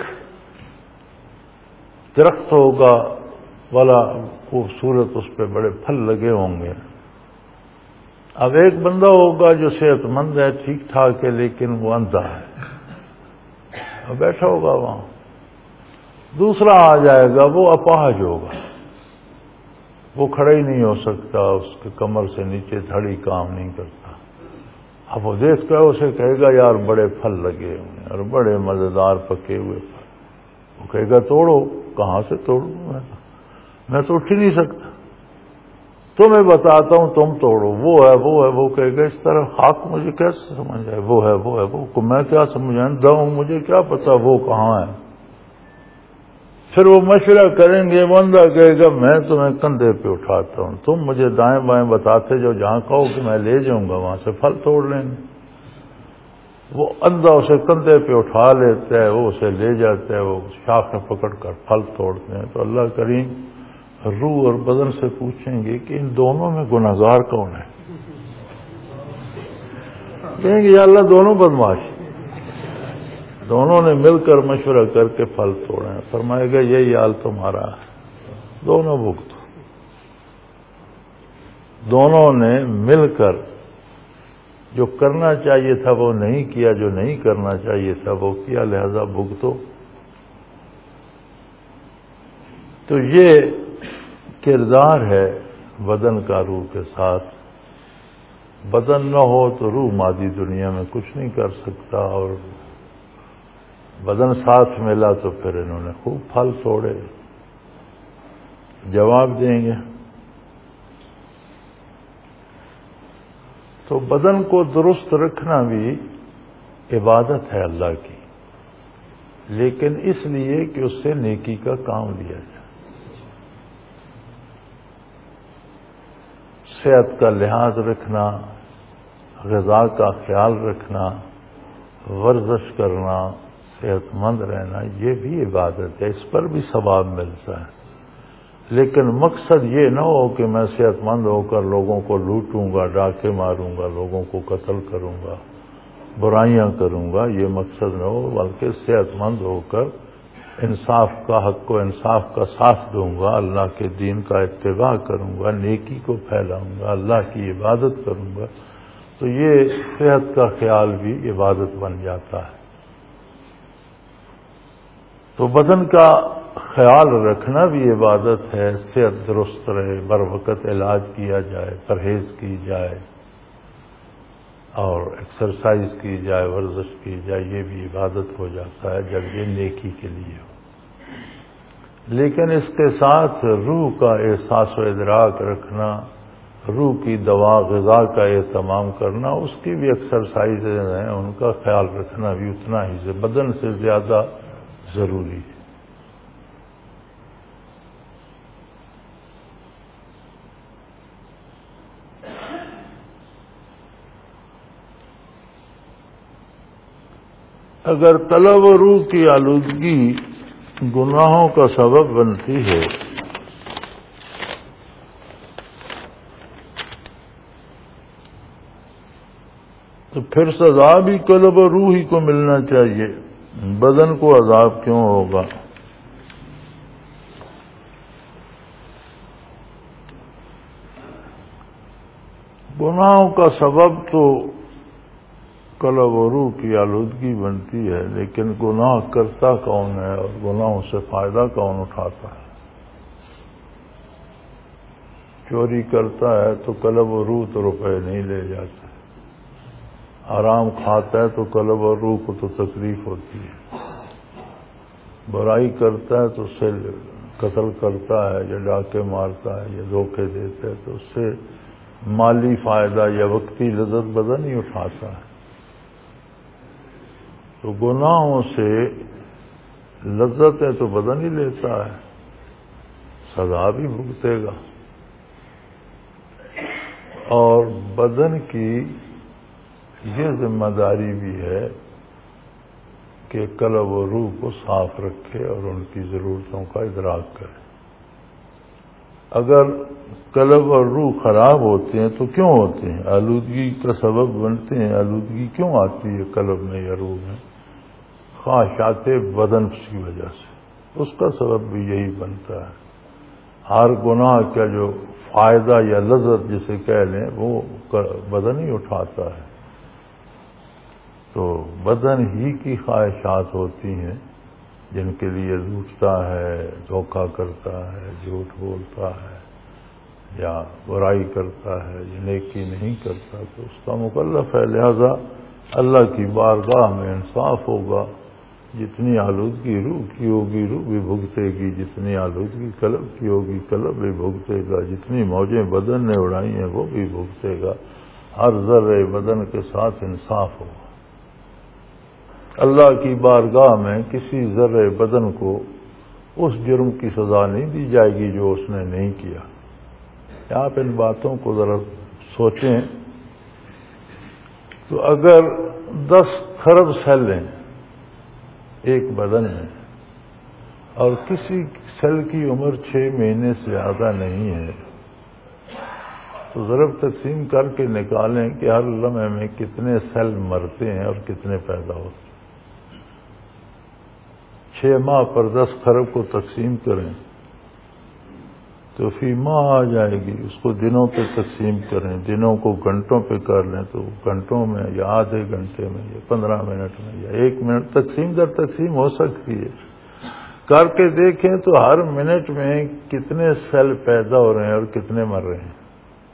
Speaker 2: درخت ہوگا بڑا خوبصورت، اس پہ بڑے پھل لگے ہوں گے۔ اب ایک بندہ ہوگا جو صحت مند ہے، ٹھیک ٹھاک ہے، لیکن وہ اندھا ہے، اور بیٹھا ہوگا وہاں۔ دوسرا آ جائے گا، وہ اپاہج ہوگا، وہ کھڑا ہی نہیں ہو سکتا، اس کے کمر سے نیچے دھڑی کام نہیں کرتا۔ اب وہ دیکھتا ہے، اسے کہے گا یار بڑے پھل لگے ہوئے اور بڑے مزیدار پکے ہوئے پھل۔ وہ کہے گا توڑو، کہاں سے توڑوں، میں تو اٹھ ہی نہیں سکتا، تمہیں بتاتا ہوں تم توڑو۔ وہ ہے وہ کہے گا اس طرح خاک مجھے کیسے سمجھ آئے، وہ ہے وہ میں کیا سمجھائیں دوں، مجھے کیا پتا وہ کہاں ہے۔ پھر وہ مشورہ کریں گے، بندہ کہے گا میں تمہیں کندھے پہ اٹھاتا ہوں، تم مجھے دائیں بائیں بتاتے جو جہاں کہو کہ میں لے جاؤں گا وہاں سے پھل توڑ لیں گے۔ وہ اندھا اسے کندھے پہ اٹھا لیتا ہے، وہ اسے لے جاتا ہے، وہ شاخیں پکڑ کر پھل توڑتے ہیں۔ تو اللہ کریم روح اور بدن سے پوچھیں گے کہ ان دونوں میں گناہگار کون ہے؟ کہیں گے یا اللہ دونوں بدماش، دونوں نے مل کر مشورہ کر کے پھل توڑے ہیں۔ فرمائے گا یہی حال تمہارا ہے، دونوں بھگتو، دونوں نے مل کر جو کرنا چاہیے تھا وہ نہیں کیا، جو نہیں کرنا چاہیے تھا وہ کیا، لہذا بھگتو۔ تو یہ کردار ہے بدن کا روح کے ساتھ۔ بدن نہ ہو تو روح مادی دنیا میں کچھ نہیں کر سکتا، اور بدن ساتھ ملا تو پھر انہوں نے خوب پھل توڑے۔ جواب دیں گے تو بدن کو درست رکھنا بھی عبادت ہے اللہ کی، لیکن اس لیے کہ اس سے نیکی کا کام لیا جائے۔ صحت کا لحاظ رکھنا، غذا کا خیال رکھنا، ورزش کرنا، صحت مند رہنا، یہ بھی عبادت ہے، اس پر بھی ثواب ملتا ہے۔ لیکن مقصد یہ نہ ہو کہ میں صحت مند ہو کر لوگوں کو لوٹوں گا، ڈاکے ماروں گا، لوگوں کو قتل کروں گا، برائیاں کروں گا، یہ مقصد نہ ہو، بلکہ صحت مند ہو کر انصاف کا، حق و انصاف کا ساتھ دوں گا، اللہ کے دین کا اتباع کروں گا، نیکی کو پھیلاؤں گا، اللہ کی عبادت کروں گا، تو یہ صحت کا خیال بھی عبادت بن جاتا ہے۔ تو بدن کا خیال رکھنا بھی عبادت ہے، صحت درست رہے، بر وقت علاج کیا جائے، پرہیز کی جائے اور ایکسرسائز کی جائے، ورزش کی جائے، یہ بھی عبادت ہو جاتا ہے جب یہ نیکی کے لیے ہو۔ لیکن اس کے ساتھ روح کا احساس و ادراک رکھنا، روح کی دوا غذا کا اہتمام کرنا، اس کی بھی ایکسرسائز ہیں، ان کا خیال رکھنا بھی اتنا ہی بدن سے زیادہ ضروری ہے۔ اگر طلب و روح کی آلودگی گناہوں کا سبب بنتی ہے تو پھر سزا بھی قلب و روح ہی کو ملنا چاہیے، بدن کو عذاب کیوں ہوگا؟ گناہوں کا سبب تو قلب و روح کی آلودگی بنتی ہے، لیکن گناہ کرتا کون ہے اور گناہوں سے فائدہ کون اٹھاتا ہے؟ چوری کرتا ہے تو قلب و روح تو روپے نہیں لے جاتے، حرام کھاتا ہے تو قلب و روح کو تو تکلیف ہوتی ہے، برائی کرتا ہے تو اس سے قتل کرتا ہے یا ڈاکے مارتا ہے یا دھوکے دیتا ہے تو اس سے مالی فائدہ یا وقتی لذت بدن ہی اٹھاتا ہے۔ تو گناہوں سے لذت ہے تو بدن ہی لیتا ہے، سزا بھی بھگتے گا، اور بدن کی یہ ذمہ داری بھی ہے کہ قلب و روح کو صاف رکھے اور ان کی ضرورتوں کا ادراک کرے۔ اگر قلب اور روح خراب ہوتے ہیں تو کیوں ہوتے ہیں؟ آلودگی کا سبب بنتے ہیں۔ آلودگی کیوں آتی ہے قلب میں یا روح میں؟ خواہشات بدن کی وجہ سے، اس کا سبب بھی یہی بنتا ہے۔ ہر گناہ کا جو فائدہ یا لذت جسے کہہ لیں وہ بدن ہی اٹھاتا ہے، تو بدن ہی کی خواہشات ہوتی ہیں جن کے لیے لوٹتا ہے، دھوکہ کرتا ہے، جھوٹ بولتا ہے یا برائی کرتا ہے یا نیکی نہیں کرتا، تو اس کا مکلف ہے۔ لہذا اللہ کی بارگاہ میں انصاف ہوگا، جتنی آلودگی روح کی ہوگی روح بھی بھگتے گی، جتنی آلودگی قلب کی ہوگی قلب بھی بھگتے گا، جتنی موجیں بدن نے اڑائی ہیں وہ بھی بھگتے گا، ہر ذرے بدن کے ساتھ انصاف ہوگا۔ اللہ کی بارگاہ میں کسی ذرے بدن کو اس جرم کی سزا نہیں دی جائے گی جو اس نے نہیں کیا۔ آپ ان باتوں کو ذرا سوچیں تو اگر 10 کھرب سیل ہیں ایک بدن میں اور کسی سیل کی عمر 6 مہینے سے زیادہ نہیں ہے تو ضرب تقسیم کر کے نکالیں کہ ہر لمحے میں کتنے سیل مرتے ہیں اور کتنے پیدا ہوتے ہیں۔ 6 ماہ پر 10 کھرب کو تقسیم کریں تو فی ماہ آ جائے گی، اس کو دنوں پہ تقسیم کریں، دنوں کو گھنٹوں پہ کر لیں تو گھنٹوں میں یا آدھے گھنٹے میں یا 15 منٹ میں یا 1 منٹ تقسیم در تقسیم ہو سکتی ہے۔ کر کے دیکھیں تو ہر منٹ میں کتنے سیل پیدا ہو رہے ہیں اور کتنے مر رہے ہیں۔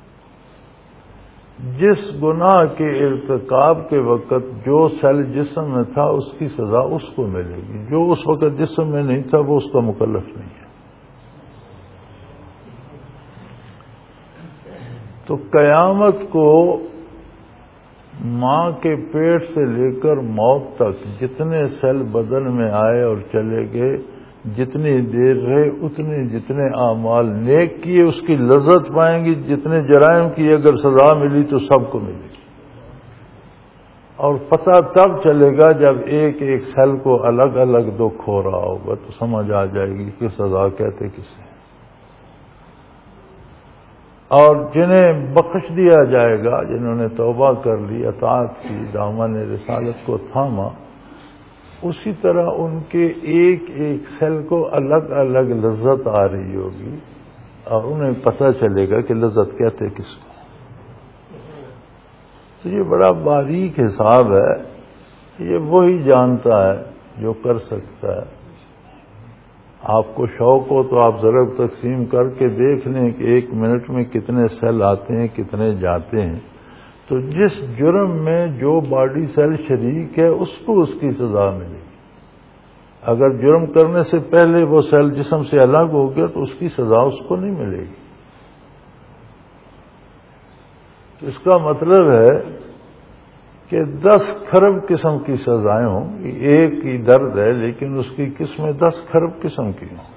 Speaker 2: جس گناہ کے ارتکاب کے وقت جو سیل جسم میں تھا اس کی سزا اس کو ملے گی، جو اس وقت جسم میں نہیں تھا وہ اس کا مکلف نہیں ہے۔ تو قیامت کو ماں کے پیٹ سے لے کر موت تک جتنے سیل بدن میں آئے اور چلے گئے، جتنی دیر رہے اتنے جتنے اعمال نیک کیے اس کی لذت پائیں گی، جتنے جرائم کی اگر سزا ملی تو سب کو ملے گی۔ اور پتہ تب چلے گا جب ایک ایک سیل کو الگ الگ دکھ ہو رہا ہوگا تو سمجھ آ جائے گی کہ سزا کہتے کسے۔ اور جنہیں بخش دیا جائے گا، جنہوں نے توبہ کر لی، اطاعت کی، دامن رسالت کو تھاما، اسی طرح ان کے ایک ایک سیل کو الگ الگ لذت آ رہی ہوگی، اور انہیں پتہ چلے گا کہ لذت کہتے کس کو۔ تو یہ بڑا باریک حساب ہے، یہ وہی جانتا ہے جو کر سکتا ہے۔ آپ کو شوق ہو تو آپ ضرب تقسیم کر کے دیکھ لیں کہ 1 منٹ میں کتنے سیل آتے ہیں، کتنے جاتے ہیں۔ تو جس جرم میں جو باڈی سیل شریک ہے اس کو اس کی سزا ملے گی۔ اگر جرم کرنے سے پہلے وہ سیل جسم سے الگ ہو گیا تو اس کی سزا اس کو نہیں ملے گی۔ اس کا مطلب ہے کہ 10 کھرب قسم کی سزائیں ہوں گی، ایک ہی درد ہے لیکن اس کی قسمیں 10 کھرب قسم کی ہوں۔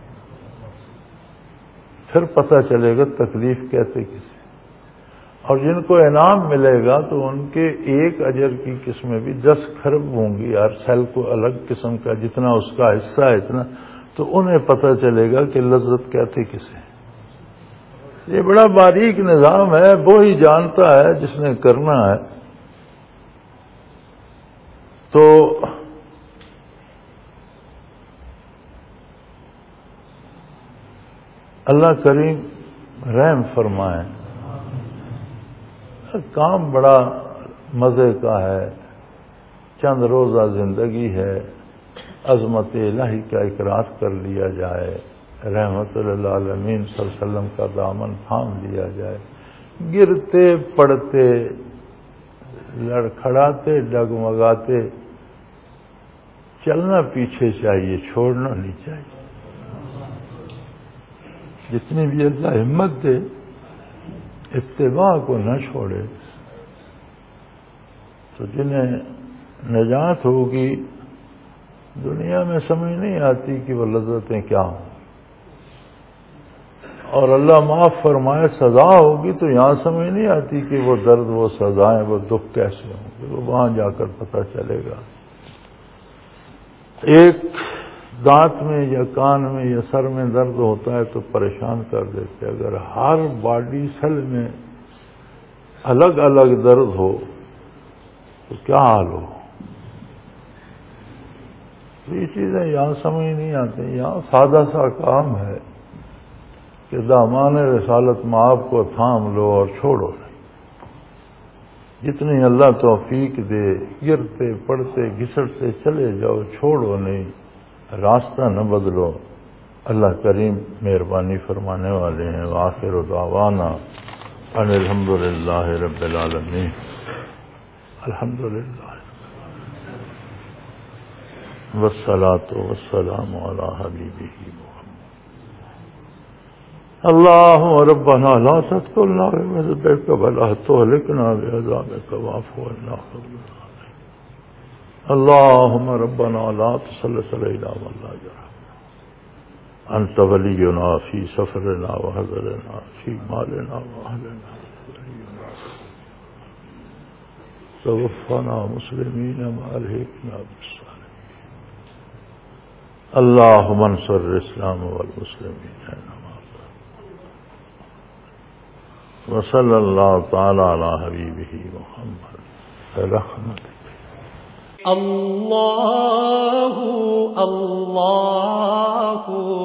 Speaker 2: پھر پتہ چلے گا تکلیف کہتے کسے۔ اور جن کو انعام ملے گا تو ان کے ایک اجر کی قسمیں بھی 10 کھرب ہوں گی، ہر سیل کو الگ قسم کا، جتنا اس کا حصہ ہے اتنا، تو انہیں پتہ چلے گا کہ لذت کہتے کسے۔ یہ بڑا باریک نظام ہے، وہی جانتا ہے جس نے کرنا ہے۔ تو اللہ کریم رحم فرمائے۔ کام بڑا مزے کا ہے، چند روزہ زندگی ہے، عظمت الہی کا اقرار کر لیا جائے، رحمت للعالمین صلی اللہ علیہ وسلم کا دامن تھام لیا جائے، گرتے پڑتے لڑکھڑاتے ڈگمگاتے چلنا پیچھے چاہیے، چھوڑنا نہیں چاہیے۔ جتنی بھی اللہ ہمت دے اتباع کو نہ چھوڑے۔ تو جنہیں نجات ہوگی دنیا میں سمجھ نہیں آتی کہ وہ لذتیں کیا ہوں، اور اللہ معاف فرمائے سزا ہوگی تو یہاں سمجھ نہیں آتی کہ وہ درد، وہ سزائیں، وہ دکھ کیسے ہوں گے، وہ وہاں جا کر پتہ چلے گا۔ ایک دانت میں یا کان میں یا سر میں درد ہوتا ہے تو پریشان کر دیتے، اگر ہر باڈی سیل میں الگ الگ درد ہو تو کیا حال ہو۔ یہ چیزیں یہاں سمجھ نہیں آتی۔ یہاں سادہ سا کام ہے کہ دامان رسالت معاف کو تھام لو اور چھوڑو۔ جتنی اللہ توفیق دے گرتے پڑتے گھسٹتے چلے جاؤ، چھوڑو نہیں، راستہ نہ بدلو۔ اللہ کریم مہربانی فرمانے والے ہیں۔ وآخر دعوانا ان الحمدللہ رب العالمین۔ الحمدللہ والصلاة والسلام علی حبیبہ اللهم ربنا لا تدخلنا بمذبك ولا تهلكنا بعذابك واعف عنا اللهم ربنا لا تسلط علينا من لا يرحمنا أنت ولينا في سفرنا وحضرنا في مالنا وأهلنا توفنا مسلمين وألحقنا بالصالحين اللهم انصر الإسلام والمسلمين وصلی اللہ تعالی علی حبیبہ محمد برحمتک۔
Speaker 1: اللہ اللہ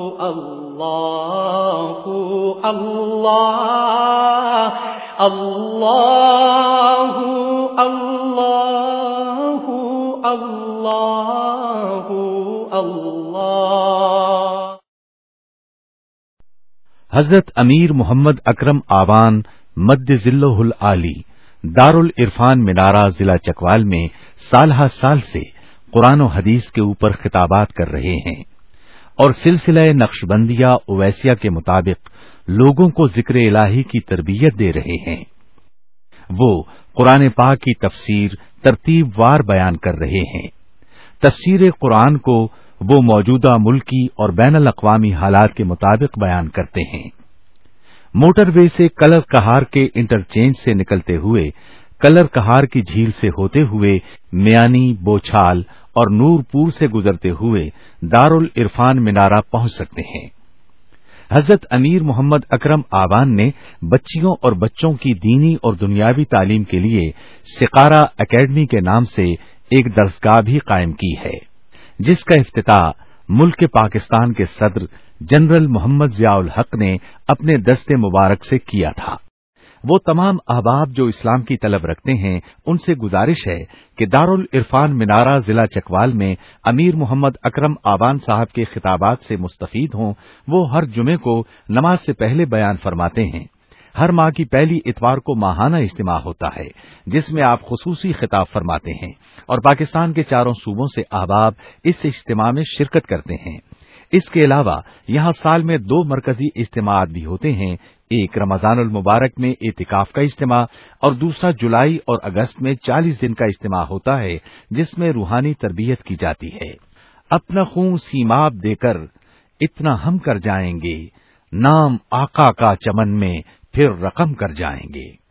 Speaker 1: اللہ اللہ اللہ اللہ اللہ اللہ۔
Speaker 3: حضرت امیر محمد اکرم آوان مد ذلہ العالی دارالعرفان منارہ ضلع چکوال میں سالہ سال سے قرآن و حدیث کے اوپر خطابات کر رہے ہیں اور سلسلہ نقشبندیہ اویسیہ کے مطابق لوگوں کو ذکر الہی کی تربیت دے رہے ہیں۔ وہ قرآن پاک کی تفسیر ترتیب وار بیان کر رہے ہیں۔ تفسیر قرآن کو وہ موجودہ ملکی اور بین الاقوامی حالات کے مطابق بیان کرتے ہیں۔ موٹر وے سے کلر کہار کے انٹرچینج سے نکلتے ہوئے کلر کہار کی جھیل سے ہوتے ہوئے میانی، بوچھال اور نور پور سے گزرتے ہوئے دارالعرفان منارہ پہنچ سکتے ہیں۔ حضرت امیر محمد اکرم آوان نے بچیوں اور بچوں کی دینی اور دنیاوی تعلیم کے لیے سقارہ اکیڈمی کے نام سے ایک درسگاہ بھی قائم کی ہے، جس کا افتتاح ملک پاکستان کے صدر جنرل محمد ضیاء الحق نے اپنے دست مبارک سے کیا تھا۔ وہ تمام احباب جو اسلام کی طلب رکھتے ہیں ان سے گزارش ہے کہ دارالعرفان منارہ ضلع چکوال میں امیر محمد اکرم آوان صاحب کے خطابات سے مستفید ہوں۔ وہ ہر جمعے کو نماز سے پہلے بیان فرماتے ہیں۔ ہر ماہ کی پہلی اتوار کو ماہانہ اجتماع ہوتا ہے جس میں آپ خصوصی خطاب فرماتے ہیں اور پاکستان کے چاروں صوبوں سے احباب اس اجتماع میں شرکت کرتے ہیں۔ اس کے علاوہ یہاں سال میں 2 مرکزی اجتماعات بھی ہوتے ہیں، ایک رمضان المبارک میں اعتکاف کا اجتماع اور دوسرا جولائی اور اگست میں 40 دن کا اجتماع ہوتا ہے جس میں روحانی تربیت کی جاتی ہے۔ اپنا خون سیماب دے کر اتنا ہم کر جائیں گے، نام آقا کا چمن میں پھر رقم کر جائیں گے۔